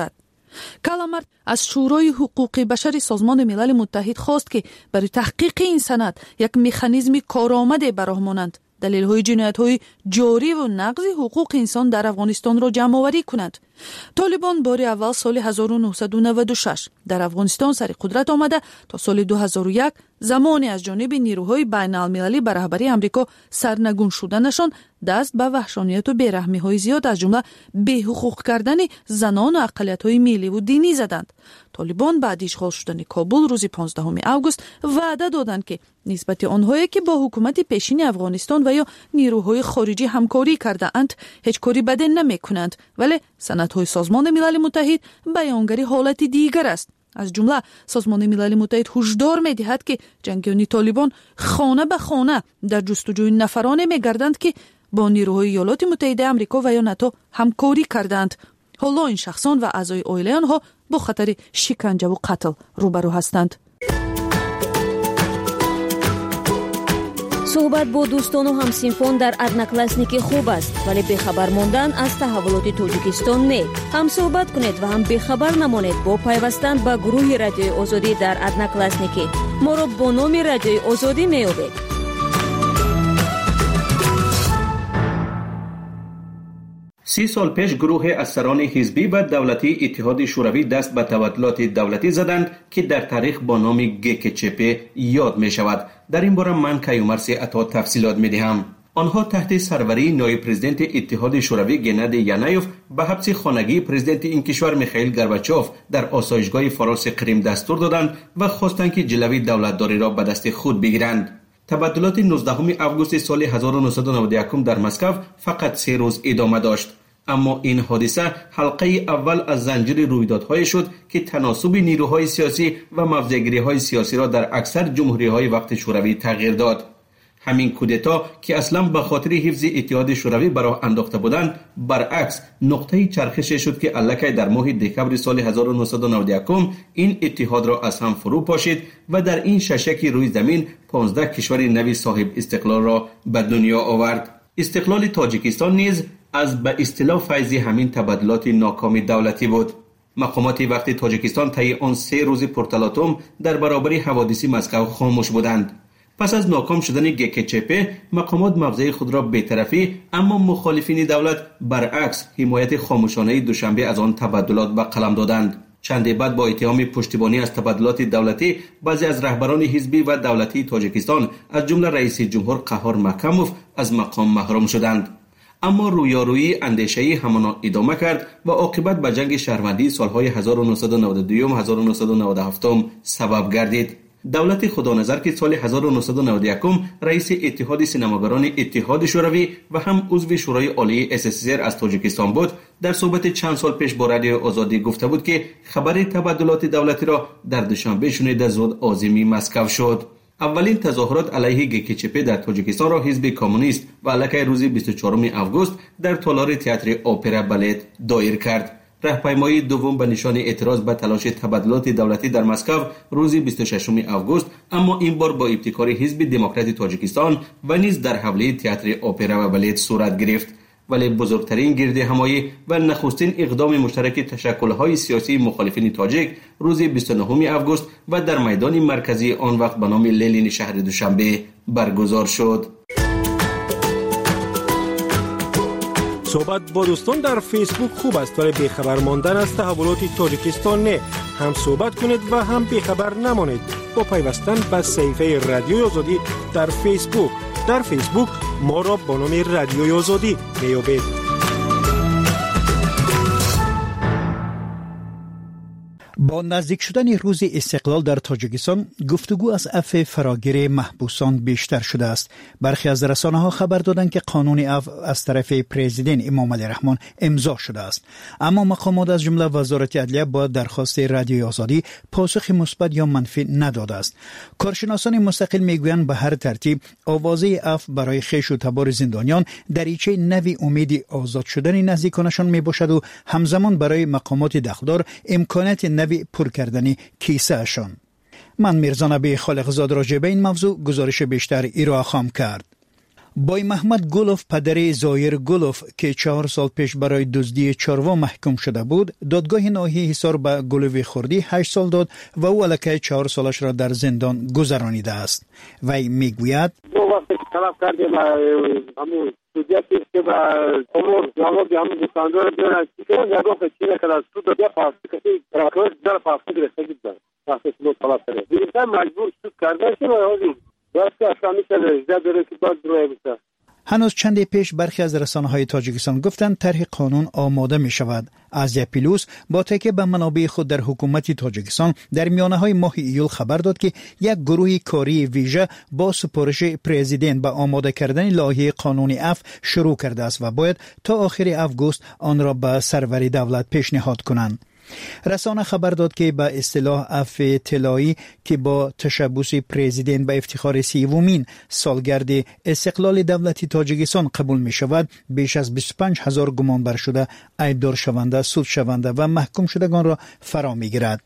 Speaker 8: کالامارت از شورای حقوق بشر سازمان ملل متحد خواست که برای تحقیق این سند یک مکانیزم کارآمد براه مانند دلیل‌های جنایت‌های جاری و نقض حقوق انسان در افغانستان را جمع‌آوری کنند. طالبان بار اول سال 1996 در افغانستان سر قدرت آمده تا سال 2001 زمانی از جانب نیروهای بین‌المللی به رهبری آمریکا سرنگون شدنشان دست به وحشانیت و بی‌رحمی‌های زیاد از جمله بی‌حقوق کردن زنان و اقلیت‌های ملی و دینی زدند. طالبان بعد اشغال شدن کابل روز 15 آگوست وعده دادند که نسبت آنهایی که با حکومت پیشین افغانستان و یا نیروهای خارجی همکاری کرده اند هیچ کاری بد نمی‌کنند، ولی سندهای سازمان ملل متحد بیانگر حالت دیگر است. از جمله سازمان ملل متحد هشدار می‌دهد که جنگیان طالبان خانه به خانه در جستجوی نفرانی می‌گردند که با نیروهای ایالات متحده آمریکا و یا ناتو همکاری کردند. حالا این شخصان و اعضای عائله آنها با خطر شکنجه و قتل روبرو هستند.
Speaker 10: صحبت با دوستان و همسینفان در ادناکلاسنیکی خوب است، ولی بخبر ماندن از تحولات تاجیکستان نه. هم صحبت کنید و هم بخبر نمانید با پیوستن به گروه رادیوی آزادی در ادناکلاسنیکی. ما را با نام رادیوی آزادی میابید.
Speaker 6: 30 سال پیش گروه از سران حزبی و دولتی اتحاد شوروی دست به تبادلات دولتی زدند که در تاریخ با نام گکچپ یاد می شود. در این باره من کیومرث عطا تفصیلات می دهم. آنها تحت سروری نایب پرزیدنت اتحاد شوروی گنادی یانایف به حبس خانگی پرزیدنت این کشور میخائیل گورباچوف در آسایشگاه فراس کریم دستور دادند و خواستند که جلوی دولتداری را به دست خود بگیرند. تبادلات 19 آگوست سال 1991 در مسکو فقط 3 روز ادامه داشت. اما این حادثه حلقه اول از زنجیر رویدادهای شد که تناسب نیروهای سیاسی و موضع‌گیری‌های سیاسی را در اکثر جمهوری‌های وقت شوروی تغییر داد. همین کودتا که اصلا به خاطر حفظ اتحاد شوروی براه انداخته بودند، برعکس نقطه چرخش شد که الکی در ماه دکمبر سال 1991 این اتحاد را از هم فرو پاشید و در این ششک روی زمین 15 کشور نوی صاحب استقلال را به دنیا آورد. استقلال تاجیکستان نیز از به اصطلاح فیض همین تبادلات ناکام دولتی بود. مقامات وقت تاجیکستان طی آن 3 روز پرتلاطم در برابر حوادث مسکو خاموش بودند. پس از ناکام شدن گکچپ، مقامات موضع خود را بی‌طرفی اما مخالفین دولت برعکس حمایت خاموشانه دوشنبه از آن تبادلات به قلم دادند. چندی بعد با اتهام پشتیبانی از تبادلات دولتی، بعضی از رهبران حزبی و دولتی تاجیکستان از جمله رئیس جمهور قهار محکموف از مقام محروم شدند. اما رویارویی اندیشه‌ای همان ادامه کرد و عاقبت به جنگ شهروندی سالهای 1992 و 1997 سبب گردید. دولت خدانظر که سال 1991 رئیس اتحاد سینماگران اتحاد شوروی و هم عضو شورای عالی SSSR از تاجیکستان بود، در صحبت چند سال پیش با رادیو آزادی گفته بود که خبر تبادلات دولتی را در دوشنبه شنیده زود عازم مسکو شد. اولین تظاهرات علیه گکچپ در تاجیکستان را حزب کمونیست و الکی روز 24 آگوست در تالار تئاتر اپرا بالت دایر کرد. راهپیمایی دوم به نشان اعتراض به تلاش تبادلات دولتی در مسکو روز 26 آگوست، اما این بار با ابتکار حزب دموکرات تاجیکستان و نیز در حوله تئاتر اپرا و بالت صورت گرفت. ولی بزرگترین گرد همایی و نخستین اقدام مشترک تشکل‌های سیاسی مخالفین تاجیک روز 29 آگوست و در میدان مرکزی آن وقت به نام لنین شهر دوشنبه برگزار شد.
Speaker 5: صحبت با دوستان در فیسبوک خوب است، ولی بیخبر ماندن از تحولات تاجیکستان نه. هم صحبت کنید و هم بیخبر نمانید با پیوستن به صفحه رادیوی آزادی در فیسبوک. در فیسبوک ما را با نام رادیوی آزادی میابید.
Speaker 20: با نزدیک شدن روز استقلال در تاجیکستان گفتگو از عفو فراگیر محبوسان بیشتر شده است. برخی از رسانه‌ها خبر دادند که قانون عفو از طرف پرزیدنت امام علی رحمان امضا شده است، اما مقامات از جمله وزارت عدلیه با درخواست رادیوی آزادی پاسخ مثبت یا منفی نداده است. کارشناسان مستقل میگویند به هر ترتیب آوازه عفو برای خویش و تبار زندانیان دریچه نوی امید آزاد شدن نزدیکانشان میباشد و همزمان برای مقامات دخلدار امکانات نوی پر کردن کیسه اشان. من میرزا نبی خالقزاد راجع به این موضوع گزارش بیشتر ارائه خواهم کرد. بای محمد گلوف پدر زایر گلوف که 4 سال پیش برای دزدی چاروا محکوم شده بود، دادگاه ناحیه حصار به گلوف خوردی 8 سال داد و او الکی 4 سالش را در زندان گذرانیده است. وی میگوید
Speaker 4: وقتی طلب کردیم همون سودیتی که با امور جواب همون دکاندار بیان که نگاه چیزی که از سود بیا پاس کسی راکوش در پاس گرفته بود. وقتی سود طلب کرد. دیگه مجبور شد کردن که ولی واسه افغانی که داره که بعد روی بسته.
Speaker 20: هنوز چندی پیش برخی از رسانه‌های تاجیکستان گفتند طرح قانون آماده می شود. آزیا پیلوس با تکیه به منابع خود در حکومت تاجیکستان در میانه‌های ماه ایول خبر داد که یک گروه کاری ویژه با سپارش پرزیدنت به آماده کردن لایحه قانونی عفو شروع کرده است و باید تا آخر آگوست آن را به سرور دولت پیشنهاد کنند. رسانه خبر داد که به اصطلاح عفو طلایی که با تشبث پرزیدنت به افتخار 30مین سالگرد استقلال دولتی تاجیکستان قبول می شود، بیش از 25,000 گمانبر شده، عیبدار شونده، سود شونده و محکوم شدگان را فرا می گیرد.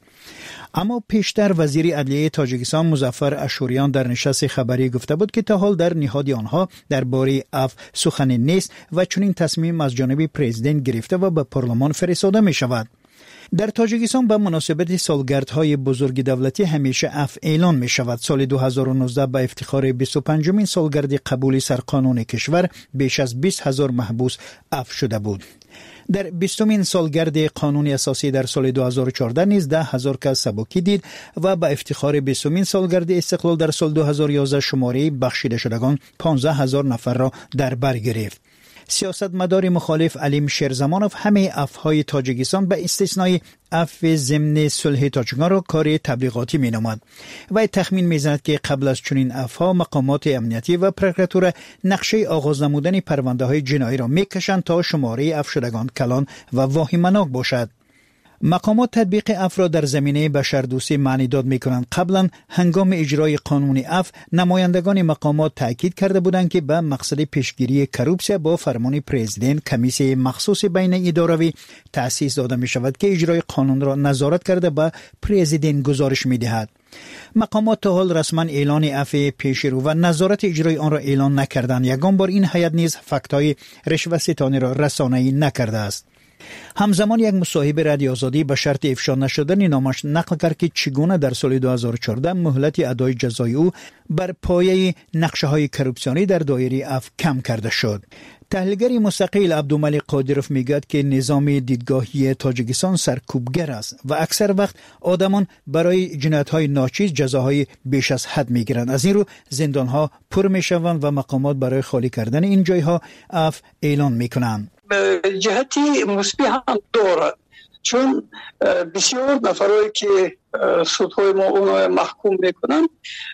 Speaker 20: اما پیشتر وزیر عدلیه تاجیکستان مظفر اشوریان در نشست خبری گفته بود که تا حال در نهاد آنها درباره عفو سخنی نیست و چنین تصمیم از جانب پرزیدنت گرفته و به پارلمان فرستاده می شود. در تاجیکستان به مناسبت سالگردهای بزرگ دولتی همیشه عفو اعلان می شود. سال 2019 به افتخار 25مین سالگرد قبول سرقانون کشور بیش از 20,000 محبوس عفو شده بود. در 20مین سالگرد قانون اساسی در سال 2014 نیز 10,000 کس سبکی دید و به افتخار 20مین سالگرد استقلال در سال 2011 شماره بخشیده شدگان 15,000 نفر را در بر گرفت. سیاستمدار مخالف علیم شیرزمانوف همه عفوهای تاجیکستان به استثنای عفو ضمن صلح تاجیکستان را کار تبلیغاتی می‌نامد. و تخمین می‌زند که قبل از چنین عفوها مقامات امنیتی و پروکراتور نقشه آغاز نمودن پرونده‌های جنایی را می‌کشند تا شماره عفو شدگان کلان و واهمه‌ناک باشد. مقامات تطبیق عفو را در زمینه بشردوستی معنی داد می‌کنند. قبلا هنگام اجرای قانون عفو نمایندگان مقامات تاکید کرده بودند که به مقصد پیشگیری کروپسیا با فرمان پرزیدنت کمیسیون مخصوص بین اداروی تأسیس داده می‌شود که اجرای قانون را نظارت کرده به پرزیدنت گزارش می‌دهد. مقامات تا حال رسما اعلان عفو پیشرو و نظارت اجرای آن را اعلان نکردند. یگان بار این هیئت نیز فکت‌های رشوه‌ستانی را رسانه‌ای نکرده است. همزمان یک مصاحبه رادیو آزادی به شرط افشا نشدن نامش نقل کرد که چگونه در سال 2014 مهلت ادای جزای او بر پایه نقشه‌های کروپسیونی در دایره عفو کم کرده شد. تحلیلگر مستقل عبدالملک قادروف میگوید که نظام دیدگاهی تاجیکستان سرکوبگر است و اکثر وقت آدمان برای جنایت‌های ناچیز جزاهای بیش از حد میگیرند. از این رو زندان‌ها پر میشوند و مقامات برای خالی کردن این جای‌ها عفو اعلان میکنند.
Speaker 7: جهتی مثبت هم دارد، چون بسیار نفرایی که سودهای ما اونها محکوم میکنن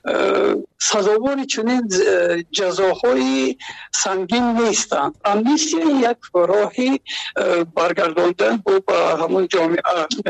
Speaker 7: سزاوار چنین جزاهای سنگین نیستند. امنیستی یک راهی برگرداندن با همون جامعه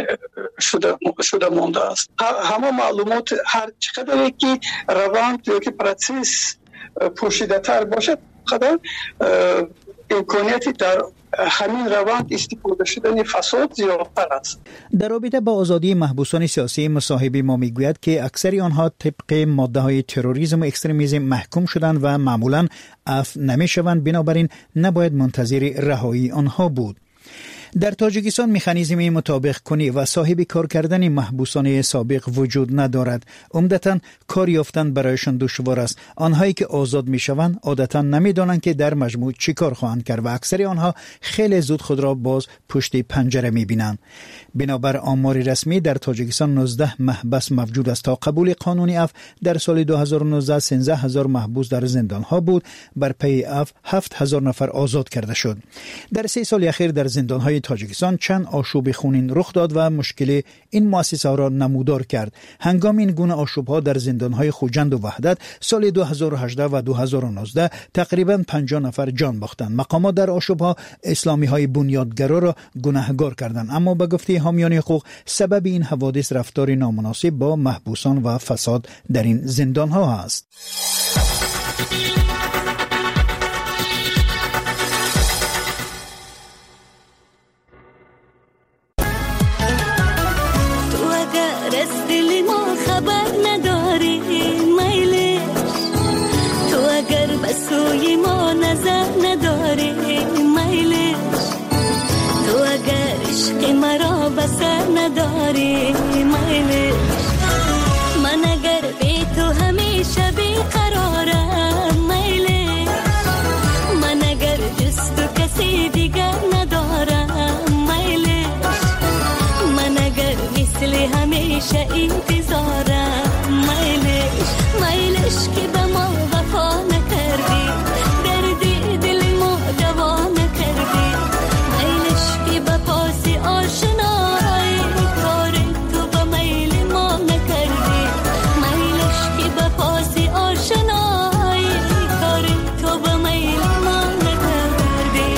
Speaker 7: شده مانده است. همه معلومات هر چقدر که روند یا که پروسس پوشیده تر باشد قدر امکانیتی در همین روند استفاده شدن فساد زیادتر است.
Speaker 20: در رابطه با آزادی محبوسان سیاسی مصاحبه ما میگوید که اکثر آنها طبق ماده های تروریسم و اکستریمیسم محکوم شدند و معمولا عفو نمیشوند، بنابراین نباید منتظر رهایی آنها بود. در تاجیکستان مکانیزم مطابق کنی و صاحب کار کردن محبوسان سابق وجود ندارد. عمدتاً کار یافتن برایشان دشوار است. آنهایی که آزاد میشوند عادتاً نمیدانند که در مجموع چی کار خواهند کرد و اکثر آنها خیلی زود خود را باز پشت پنجره میبینند. بنابر آمار رسمی در تاجیکستان 19 محبس موجود است. تا قبول قانون عفو در سال 2019 13,000 محبوس در زندانها بود. بر پی عفو 7,000 نفر آزاد کرده شد. در 3 سال اخیر در زندانهای تاجیکستان چند آشوب خونین رخ داد و مشکل این مؤسسه را نمودار کرد. هنگام این گونه آشوب‌ها در زندان‌های خوجند و وحدت سال 2018 و 2019 تقریباً 50 نفر جان باختند. مقامات در آشوب‌ها اسلامی‌های بنیادگرا را گناهکار کردند، اما به گفته حامیان حقوق سبب این حوادث رفتار نامناسب با محبوسان و فساد در این زندان‌ها است.
Speaker 2: سوی ما نظر نداری میلش، تو اگر عشق مرا بسر نداری میلش، من اگر بی تو همیشه بیقرارم میلش، من اگر جز تو کسی دیگر ندارم میلش، من اگر مثل همیشه انتظارم میلش، میلش که به ما وفا نکردی، دردی دل ما دوا نکردی، میلش که به پاس آشنایی کار تو به میل ما نکردی، میلش که به پاس آشنایی کار تو به میل ما نکردی.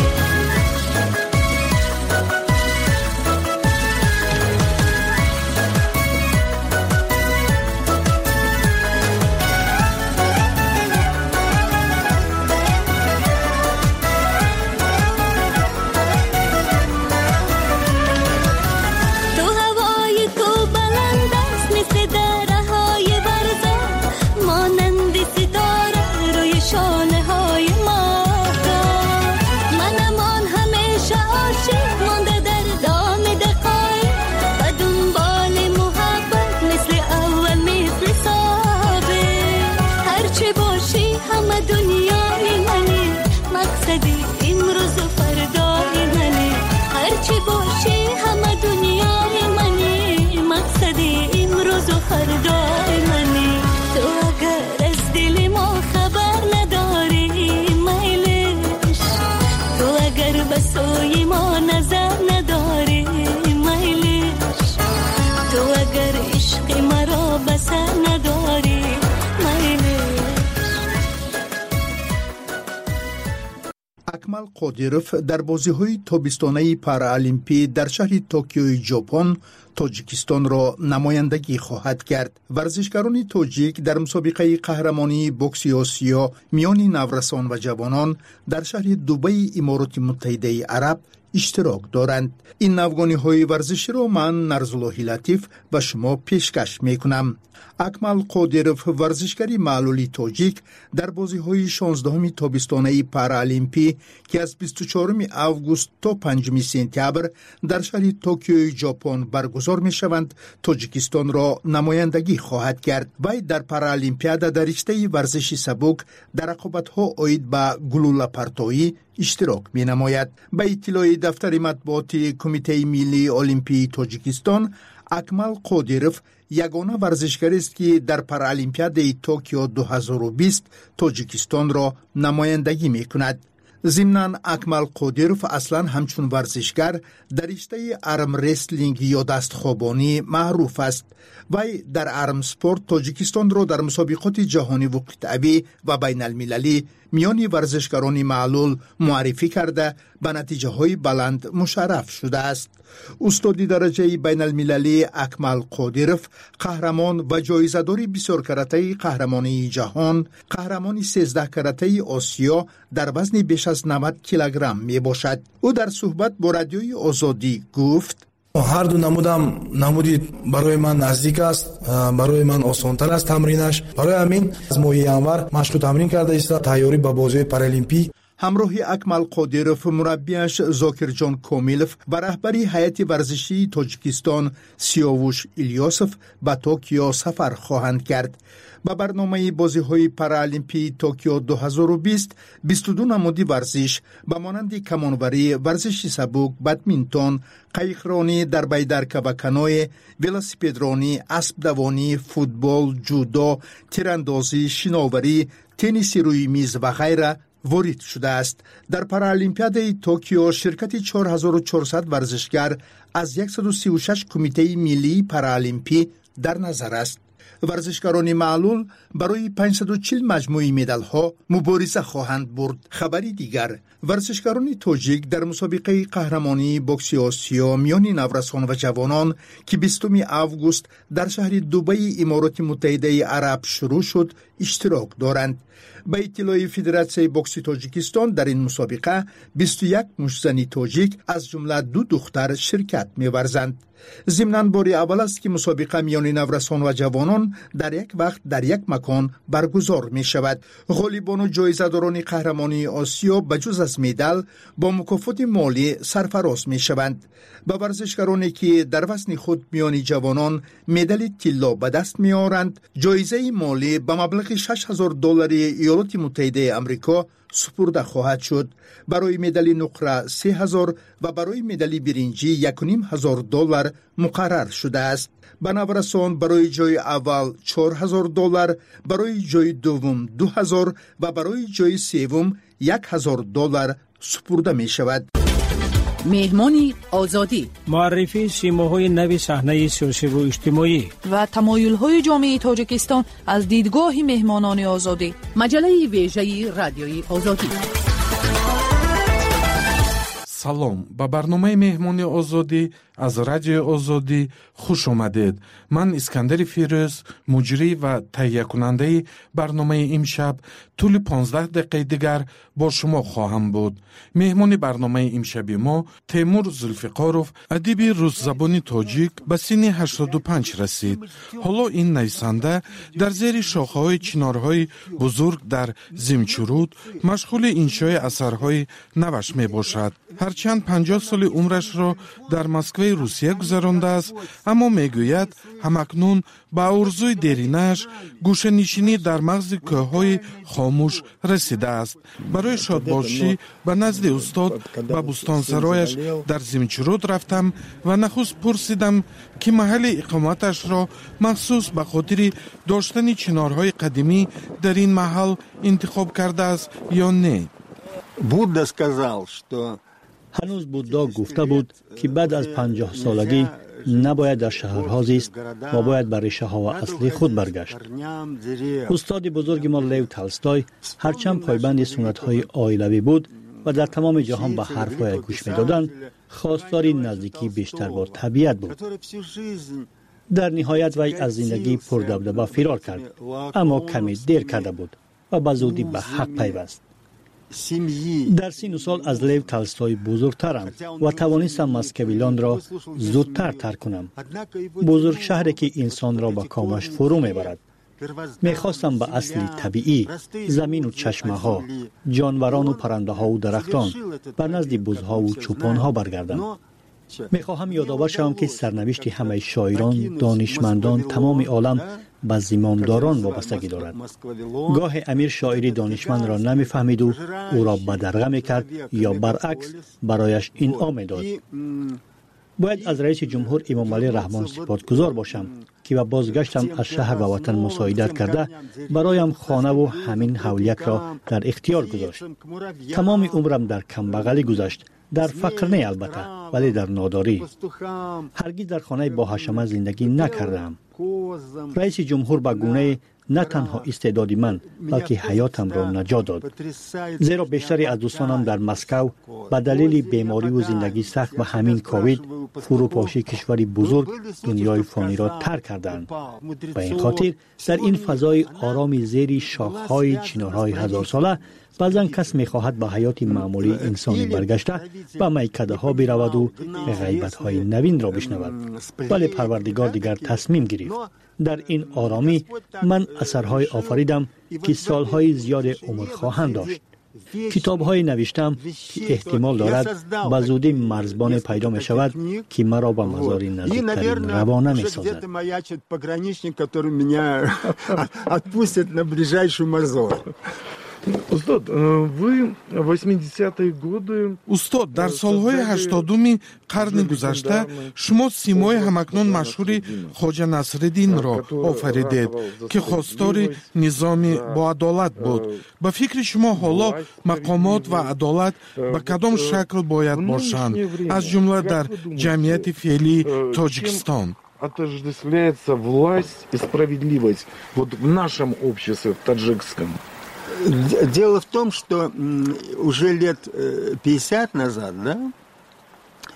Speaker 2: تو هوای تو بلند است مثل درهای برزخ، مانند ستاره روی شانه های ماهتاب، من امان همیشه عاشق مانده در دام دقایق و دنبال محبت مثل اول مثل سابق، هرچه باشی همه دنیای منی، مقصدی امروز و فردای منی، هرچه باشی همه دنیای منی، مقصدی امروز و فردای منی، تو اگر از دل ما خبر نداری میلش، تو اگر به سوی ما نظر نداری میلش، تو اگر عشق مرا بسر نداری میلش.
Speaker 3: اکمل قادیروف در بازی‌های تابستانه پارالیمپی در شهر توکیو ژاپن تاجیکستان را نمایندگی خواهد کرد. ورزشکاران تاجیک در مسابقه قهرمانی بوکس آسیا میان نورسان و جوانان در شهر دبی امارات متحده عرب اشتراک دارند. این نوگانی‌های ورزشی را من نرزالله لطیف به شما پیشکش می‌کنم. اکمل قادیروف ورزشکاری معلولی تاجیک در بازی‌های 16 تابستانه پارالیمپی که از 24 آگوست تا 5 سپتامبر در شهر توکیو ژاپن برگزار می‌شوند تاجیکستان را نمایندگی خواهد کرد. وی در پارالیمپیاد در رشته ورزش سبک در رقابت‌ها عاید به گلوله پرتایی اشتراک می‌نماید. به اطلاع دفتر مطبوعات کمیته ملی المپی تاجیکستان، اکمل قادیروف یگانه ورزشکار است که در پارالیمپیاد توکیو 2020 تاجیکستان را نمایندگی می‌کند. ضمناً اکمل قادیروف اصلاً همچون ورزشکار در رشته ارم رسلینگ یا دستخوابانی معروف است. وی در ارم سپورت تاجیکستان را در مسابقات جهانی و قطبی و بین المللی میان ورزشکاران معلول معرفی کرده به نتیجه های بلند مشرف شده است. استادی درجه بین المللی اکمل قادیروف قهرمان و جایزه‌دار بسیار کرته قهرمانی جهان، قهرمانی 13 کرته آسیا در وزن بیش از 90 کیلوگرم می باشد. او در صحبت با رادیوی آزادی گفت:
Speaker 9: هر دو نمودم نمودی برای من نزدیک است، برای من آسان‌تر است تمرینش. برای همین از ماه ینور مشق تمرین کرده است تیاری به بازی پارالیمپی.
Speaker 3: همراه اکمل قادیروف مربیش زاکر جان کومیلوف و رهبری هیئت ورزشی تاجیکستان سیاوش الیاسوف به توکیو سفر خواهند کرد. با برنامه بازی‌های پارالیمپی توکیو 2020 22 نمودی ورزش به مانند کمانوری، ورزش سبک، بدمینتون، قایقرانی در بیدرکه و کانوی، ولوسیپدرانی، اسب دوانی، فوتبال، جودو، تیراندازی، شناوری، تنیس روی میز و غیره وارد شده است. در پارالیمپیاد توکیو شرکت 4400 ورزشکار از 136 کمیته ملی پارالیمپی در نظر است. ورزشکاران معلول برای 540 مجموعی مدال ها مبارزه خواهند برد. خبری دیگر، ورزشکاران تاجیک در مسابقه قهرمانی بوکس آسیا میان نورسان و جوانان که 20 آگوست در شهر دبی امارات متحده عرب شروع شد اشتراک دارند. به اطلاع فدراسیون بوکس تاجیکستان در این مسابقه 21 مشت زنی تاجیک از جمله 2 دختر شرکت می‌ورزند. ضمناً باری اول است که مسابقه میان نورسان و جوانان در یک وقت در یک مکان برگزار می شود. غالیبان و جایزه‌داران قهرمانی آسیا بجز از مدال با مکافات مالی سرفراز می شوند. با ورزشکارانی که در وزن خود میان جوانان مدال طلا به دست می آورند، جایزه مالی به مبلغ $6,000 ایالات متحده آمریکا سپرده خواهد شد. برای مدال نقره $3,000 و برای مدال برنجی $1,500 مقرر شده است. به نورسان برای جای اول $4,000، برای جای دوم $2,000 و برای جای سوم $1,000 سپرده می شود.
Speaker 11: مهمانی آزادی،
Speaker 12: معرفی سیماهای نوی صحنه سیاسی و اجتماعی
Speaker 8: و تمایل‌های جامعه تاجیکستان از دیدگاه مهمانان آزادی.
Speaker 11: مجله ویژه رادیوی آزادی.
Speaker 22: салом ба барномаи меҳмони озодӣ аз радиои озодӣ хуш омадед. ман искандари фирӯз, муҷрӣ ва таҳиякунандаи барномаи имшаб тӯли 15 дақиқаи дигар бо шумо хоҳам буд. меҳмони барномаи имшаби мо Теймур Зулфиқоров, адиби рӯззабони тоҷик, ба синни 85 расид. ҳоло ин нависанда дар зери шохаҳои чинорҳои бузург дар Зимчуруд машғули иншои асарҳои наваш мебошад. ҳарчанд 50 соли умрашро дар Москваи Русия гузарондааст, аммо мегӯяд ҳамакнун ба орзуи деринаш гӯшанишинӣ дар мағзи кӯҳҳои хомӯш расидааст. барои шодбошӣ ба назди устод ба бӯстонсарояш дар Зимчуруд рафтам ва нахуст пурсидам ки маҳалли иқоматашро махсус ба хотири доштани чинорҳои қадимӣ дар ин маҳал интихоб кардааст ё не.
Speaker 23: Будда сказал, что
Speaker 15: ҳанӯз буддо гуфта буд ки баъд аз 50 солагӣ набояд дар шаҳрҳо зист ва бояд ба решаҳо ва асли худ баргашт. устоди бузурги мо Лев Толстой ҳарчанд пойбанди суннатҳои оилавӣ буд ва дар тамоми ҷаҳон ба ҳарфҳояш гӯш медоданд, хостори наздикӣ бештар бо табиат буд. дар ниҳоят вай аз зиндагии пурдабдаба фирор кард, аммо каме дер карда буд ва ба зудӣ ба ҳақ пайваст. дар сину сол аз Лев Толстой бузургтарам ва тавонистам москавилонро зудтар тарк кунам. бузург шаҳре ки инсонро ба комаш фурӯ мебарад. мехостам ба асли табиӣ, замину чашмаҳо, ҷонварону паррандаҳову дарахтон, ба назди бузҳову чӯпонҳо баргардам. мехоҳам ёдовар шавам ки сарнавишти ҳамаи шоирон, донишмандон, тамоми олам ба зимомдорон вобастагӣ дорад. гоҳе амир шоири донишмандро намефаҳмиду ӯро бадарға мекард ё баръакс барояш инъом медод. бояд аз раиси ҷумҳур Имомалӣ Раҳмон сипотгузор бошам ки ба бозгаштам аз шаҳр ва ватан мусоидат карда бароям хонаву ҳамин ҳавлиякро дар ихтиёр гузошт. тамоми умрам дар камбағалӣ гузашт, дар фақр не албатта, вале дар нодорӣ. ҳаргиз дар хонаи боҳашама зиндагӣ накардаам. раиси ҷумҳур ба гунае на танҳо истеъдоди ман, балки ҳаётамро наҷот дод. зеро бештари аз дӯстонам дар Москав ба далели бемориву зиндагии сахт ва ҳамин ковид фурӯпошии кишвари бузург дунёи фониро тарк кардаанд. ба ин хотир дар ин фазои ороми зери шохҳои чинорҳои ҳазорсола баъзан кас мехоҳад ба ҳаёти маъмулии инсонӣ баргашта ба майкадаҳо бираваду ғайбатҳои навинро бишнавад. вале парвардигор дигар тасмим гирифт. дар ин оромӣ ман асарҳое офаридам ки солҳои зиёде умр хоҳанд дошт. китобҳое навиштам ки эҳтимол дорад ба зудӣ марзбоне пайдо мешавад ки маро ба мазори наздиктарин равона месозад.
Speaker 22: устод, вы 80-е годы... устод, дар солҳои 80-уми қарни гузашта шумо симои ҳамакнун машҳури Хоҷа Насриддинро офаридед, ки хостори низоми боадолат буд. ба фикри шумо ҳоло мақомот ва адолат ба кадом шакл бояд бошанд, аз ҷумла дар ҷамъияти феълии Тоҷикистон?
Speaker 17: Отождествляется власть и справедливость вот в нашем обществе, в таджикском.
Speaker 23: Дело в том, что уже лет 50 назад, да,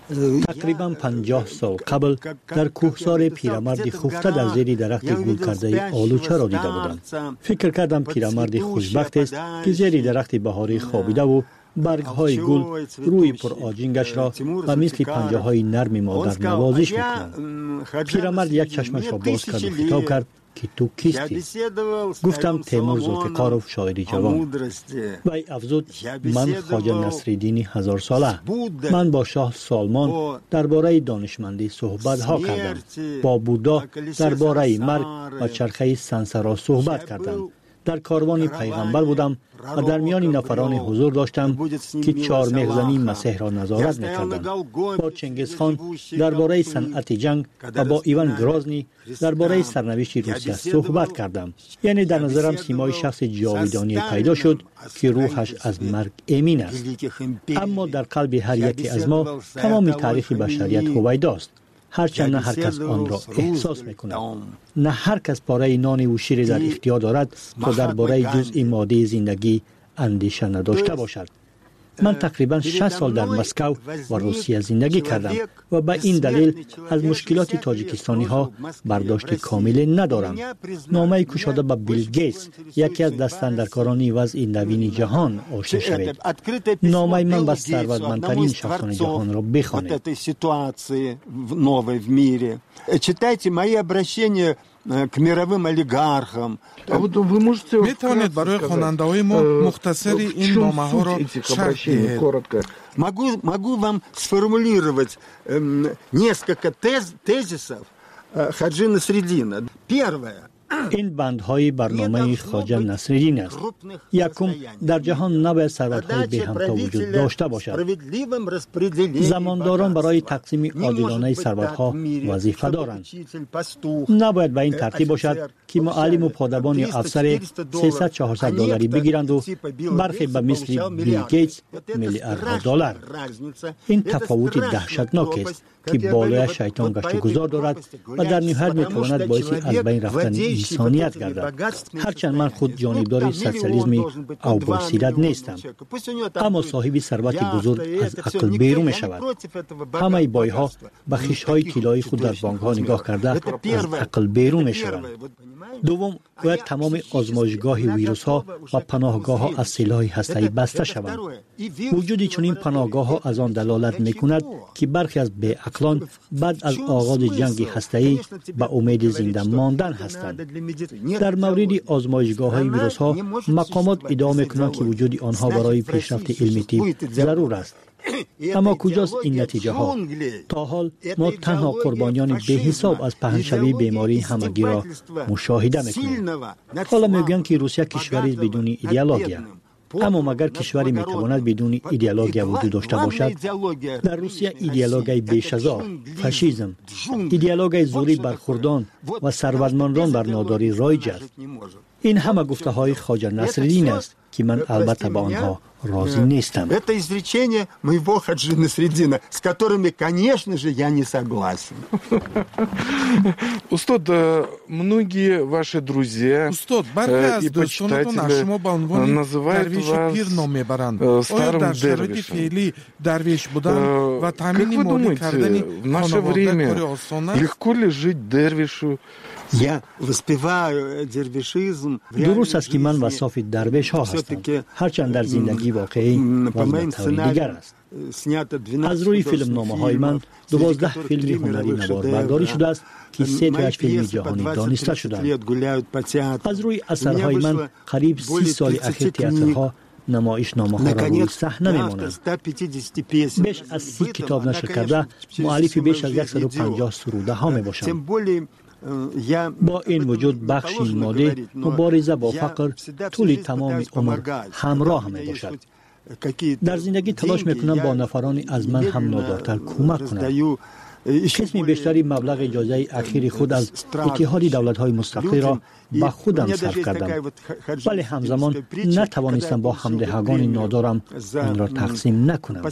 Speaker 15: تقریبا 50 سال قبل در کوهسار پیرمرد خفته در زیر درخت گل کرده آلوچه را دیده بودم. فکر کردم پیرمرد خوشبخت است که زیر درخت بهاری خوابیده و برگ های گل روی پر آجینگش را و مثل پنجه های نرم مادر نوازش میکنند. پیرمرد یک چشمش را باز کرد و خطاب کرد که تو کیستی؟ گفتم تیمور ذوالفقاروف شاعری جوان. وی افزود من خواجه نصرالدین 1000 ساله. من با شاه سالمان درباره دانشمندی صحبت ها کردم. با بودا درباره مرگ و چرخه سنسرا صحبت کردم. در کاروان پیغمبر بودم و در میان نفران حضور داشتم که 4 مهزنی مسیح را نظارت میکردند. با چنگیز خان درباره صنعت جنگ و با ایوان گرازنی درباره سرنوشت روسیه صحبت کردم. یعنی در نظرم سیمای شخص جاودانی پیدا شد که روحش از مرگ امین است. اما در قلب هر یکی از ما تمام تاریخ بشریت هویداست. هرچند نه هر کس آن را احساس میکند. نه هر کس پاره نان و شیر در اختیار دارد تا درباره جزء ماده زندگی اندیشه نداشته باشد. من تقریبا 6 سال در مسکو و روسیه زندگی کردم و به این دلیل از مشکلات تاجیکستانی ها برداشت کامل ندارم. نامه کشاده به بیل گیتس، یکی از دستاندرکاران وضع نوین جهان، آشنا شوید. نامه من به ثروتمندترین شخصان جهان را بخوانید.
Speaker 23: Читайте мои обращения к мировым олигархам.
Speaker 22: می توانید برای خواننده های ما مختصری این نامه ها را شرح دهید؟
Speaker 23: Могу вам сформулировать несколько тезисов Хаджи Насреддина. Первое.
Speaker 15: این بندهای برنامه خواجه نصرالدین است. یکم، در جهان نباید ثروت‌های بی همتا وجود داشته باشد. زمانداران برای تقسیم عادلانه ثروت‌ها وظیفه دارند. نباید به این ترتیب باشد که معلم و پادبان یا افسر 300-400 دلاری بگیرند و برخی به مثل بیل گیتس میلیاردها دلار. این تفاوت دهشتناک است که بالای شیطان گشت گذار دارد و در نهایت میتواند باعث از بین رفتن انسانیت گردد. هرچند من خود جانبدار سوسیالیسم او بورسیدت نیستم، اما صاحب ثروت بزرگ از عقل بیرون می شود. همه بایها به خیش‌های طلایی خود در بانک‌ها نگاه کرده از عقل بیرون می شوند. دوم، باید تمام آزمایشگاه ویروس‌ها و پناهگاه‌ها از سلاح هسته‌ای بسته شوند. وجود چنین پناهگاه‌ها از آن دلالت می‌کند که برخی از بی‌عقلان بعد از آغاز جنگ هسته‌ای به امید زنده ماندن هستند. در مورد آزمایشگاه‌های ویروس‌ها مقامات ادعا می‌کنند که وجود آنها برای پیشرفت علمی طب ضرور است. اما کجاست این نتیجه ها؟ تا حال ما تنها قربانیان به حساب از پهنشوی بیماری همگی را مشاهده میکنیم. حالا میگویند که روسیه کشوری بدون ایدئولوژی، اما مگر کشوری میتواند بدون ایدئولوژی وجود داشته باشد؟ در روسیه ایدئولوژی بیشزار، فاشیسم، ایدئولوژی زوری برخوردان و ثروتمندان بر ناداری رایج است. این همه گفته های خواجه نصرالدین است که من البته با آنها راضی نیستم.
Speaker 23: Это изречение моего Хаджи Насреддина, с которыми, конечно же, я не согласен.
Speaker 22: Устод, многие ваши друзья и почитатели называют вас старым дервишем. Как вы думаете, в наше время легко ли жить дервишу?
Speaker 23: Я воспеваю дервишизм.
Speaker 15: درست است که من وصاف درویش ها هستم، هرچند در زندگی واقعی وضع دیگر است. از روی فیلم نامه های من 12 فیلم هنری نوار برداری شده است که 3 فیلم جهانی دانسته شدند. از روی اثرهای من قریب 30 سال اخیر تئاترها نمایش نامه ها را روی صحنه میمانند. بیش از 30 کتاب نشر کرده، مؤلف بیش از 150 سروده ها می باشم. با این وجود بخشی ماده مبارزه با فقر طول تمام عمر همراه می باشد. در زندگی تلاش میکنم با نفرانی از من هم نادارتر کمک کنم. قسم بیشتری مبلغ اجازه اخیر خود از اتحاد دولت‌های مستقل را به خودم صرف کردم، ولی همزمان نتوانستم با همدهگان نادارم این را تقسیم نکنم.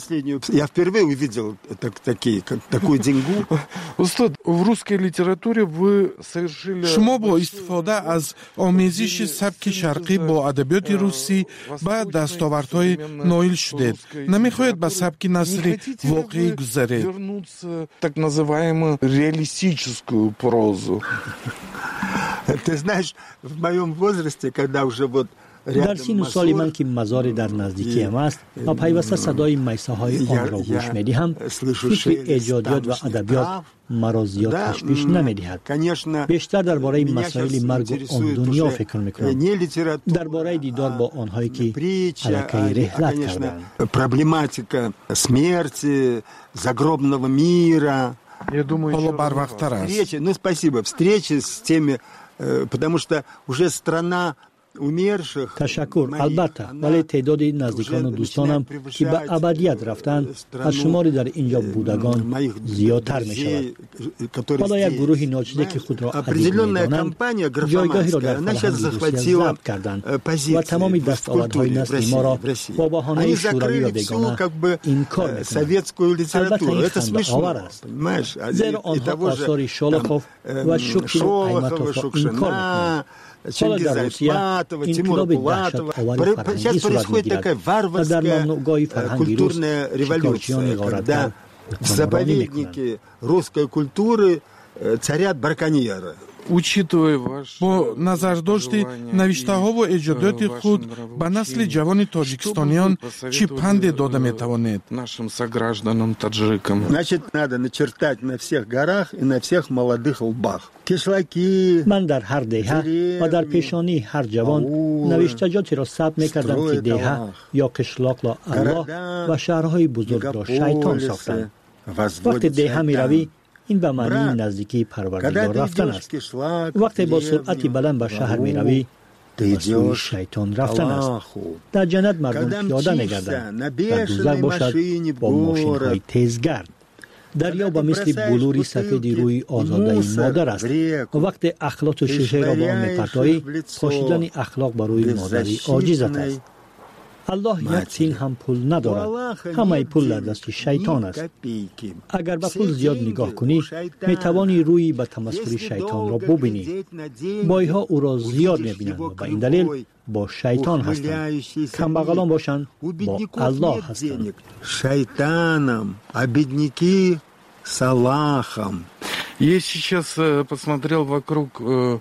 Speaker 22: شما با استفاده از آمیزش سبک شرقی با ادبیات روسی به دستاوردهای نائل شدید. نمیخواهید به سبک نثری واقعی گذارید؟
Speaker 17: Так называемую реалистическую прозу.
Speaker 23: Ты знаешь, в моем возрасте, когда уже вот
Speaker 15: در سین و سال من که مزار در نزدیکی هم است و پیوسته صدای میسه های آن را گوش می دهم، فکر ایجادیات و ادبیات مرا زیاد تشویش نمی دهد. بیشتر درباره مسائل مرگ و آن دنیا فکر می کنم، درباره دیدار با آنهایی که حلقه رحلت کردند.
Speaker 23: Проблематика смерти, загробного мира.
Speaker 22: حالا بر وقت‌تر است.
Speaker 23: Ну, спасибо. Встречи с теми, потому что уже страна
Speaker 15: تشکر. البته ولی تعداد نزدیکان و دوستانم که به ابدیت رفتند از شماری در اینجا بودگان زیادتر می شود. حالا یک گروه ناچیده که خود را ادیب می دانند جایگاهی را در فرهنگ روسیه ضبط کردند و تمام دستاوردهای نسل ما را با بهانه شوروی و بیگانه انکار می کنند. البته این خنده آور است، زیرا آنها آثار شولوخوف و شوکین و ایماتوف را انکار می کنند. حالا در روسیه انقلاب دهشت آور فرهنگی صورت میگیرد و در ممنوعگاه فرهنگی روس شکارچیان غارتگر قماربانی میکنند.
Speaker 22: با نظرداشت نوشته‌ها و ایجادات خود به نسل جوان تاجیکستانیان چی پند داده میتوانید؟
Speaker 23: Значит, надо начертать на всех горах и на всех молодых лбах. Кишлаки.
Speaker 15: من در هر دهه و در پیشانی هر جوان نوشتجاتی را ثبت میکردم که دهه یا قشلاق را الله و شهرهای بزرگ را شیطان ساختند. وقتی دهه میروی این به معنی نزدیکی پروردگار رفتن است. وقتی با سرعتی بلند به شهر می روی به سوی شیطان رفتن است. در جنت مردم پیاده می گردند، در دوزخ باشد با ماشین های تیزگرد. دریا به مثل بلوری سفید روی آزاده مادر است و وقتی اخلاق شیشه را با آن می پرتایی پاشیدن اخلاق بر روی مادری عاجزت است. الله یک تین هم پول ندارد، همه پول در دست شیطان است. اگر به پول زیاد نگاه کنی می توانی روی به تمسخر شیطان را ببینی. بایها او را زیاد می بینند و به این دلیل با شیطان هستند. کمبغلان باشند با الله هستند.
Speaker 23: شیطانم، а бедняки с Аллахом.
Speaker 17: Я сейчас посмотрел вокруг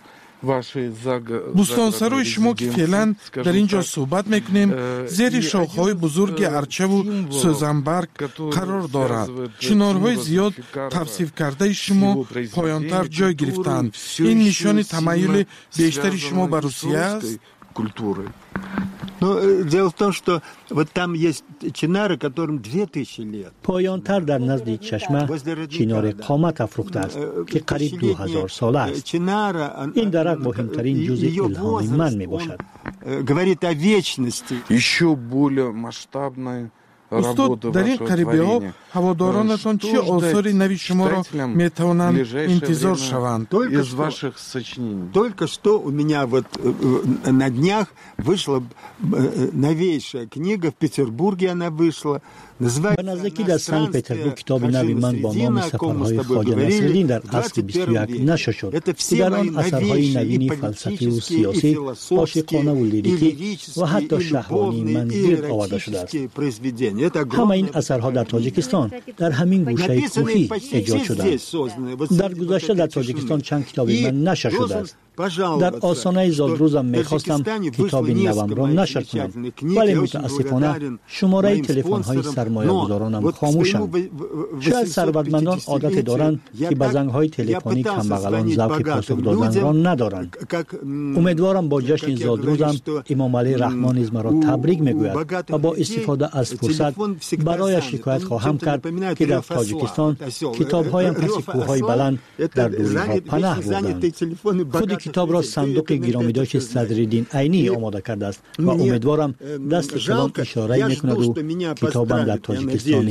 Speaker 22: بوستانسرای شما که فعلا در اینجا صحبت میکنیم زیر شاخهای بزرگ ارچه و سوزنبرگ قرار دارد. چنارهای زیاد توصیف کرده شما پایانتر جای گرفتند. این نشان تمایل بیشتری شما به روسیه است؟
Speaker 23: Но дело в том, что вот там есть чинары, которым 2000 лет.
Speaker 15: پایانتر در نزد چشمه چینار قامت افروخته است که قریب 2000 ساله است. این درخت مهمترین جزء الهام من می باشد.
Speaker 23: Говорит о вечности.
Speaker 17: Еще более масштабная
Speaker 22: استاد در این قریبی ها هوادارانتان چه آثار نوی شما را می توانند انتظار شوند؟
Speaker 23: Только что у меня вот на днях вышла новейшая книга, в Петербурге она вышла.
Speaker 15: به نزدیکی در سنت پترزبورگ کتاب نوی من با نام سفرهای خواجه نصرالدین در عصر 21 نشر شد که در آن اثرهای نوین فلسفی و سیاسی، عاشقانه و لیریکی و حتی شهوانی من گرد آورده شده است. همه این اثرها در تاجیکستان در همین گوشه کوهی ایجاد شدند. در گذشته در تاجیکستان چند کتاب من نشر شده است. در آستانه زادروزم میخواستم کتاب نوم را نشر کنم، ولی متاسفانه شماره تلفن های سرمایه گذارانم خاموشند. شاید ثروتمندان عادت دارند که به زنگ های تلفنی کمبغلان ذوق پاسخ دادن را ندارند. امیدوارم با جشن زادروزم امام علی رحمان نیز مرا تبریک میگوید و با استفاده از فرصت برای شکایت خواهم کرد که در تاجیکستان کتاب هایم پس کوههای بلند در دوری‌ها پناه بردند. خود کتاب را صندوق گرامیداشت صدرالدین عینی آماده کرده است و امیدوارم دست کلام اشاره میکند و کتابم در تاجیکستان نیز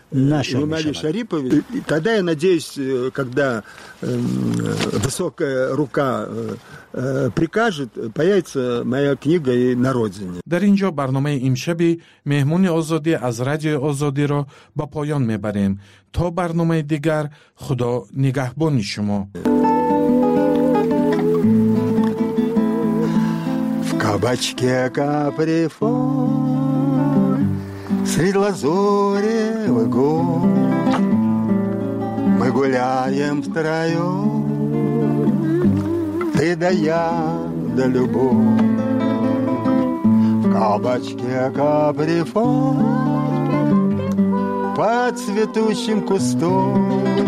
Speaker 23: Имамали Шарипове. Тогда, я надеюсь, когда высокая рука прикажет, появится моя книга и на родине.
Speaker 22: در اینجا برنامه امشبی مهمون آزادی از رادیو آزادی را با پایان میبریم. تا برنامه دیگر خدا نگهبان شما.
Speaker 23: В кабачке каприфон средь лазоревых гор мы гуляем втроем, ты да я да любовь. В кабачке каприфон под цветущим кустом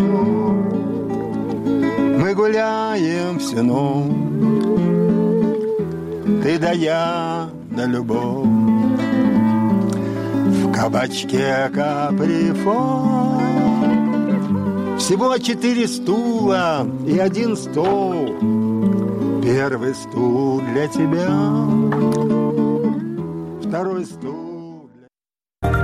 Speaker 23: мы гуляем всю ночь, ты да я да любовь. В кабачке каприфон всего 4 стула и 1 стол. Первый стул для тебя, второй стул.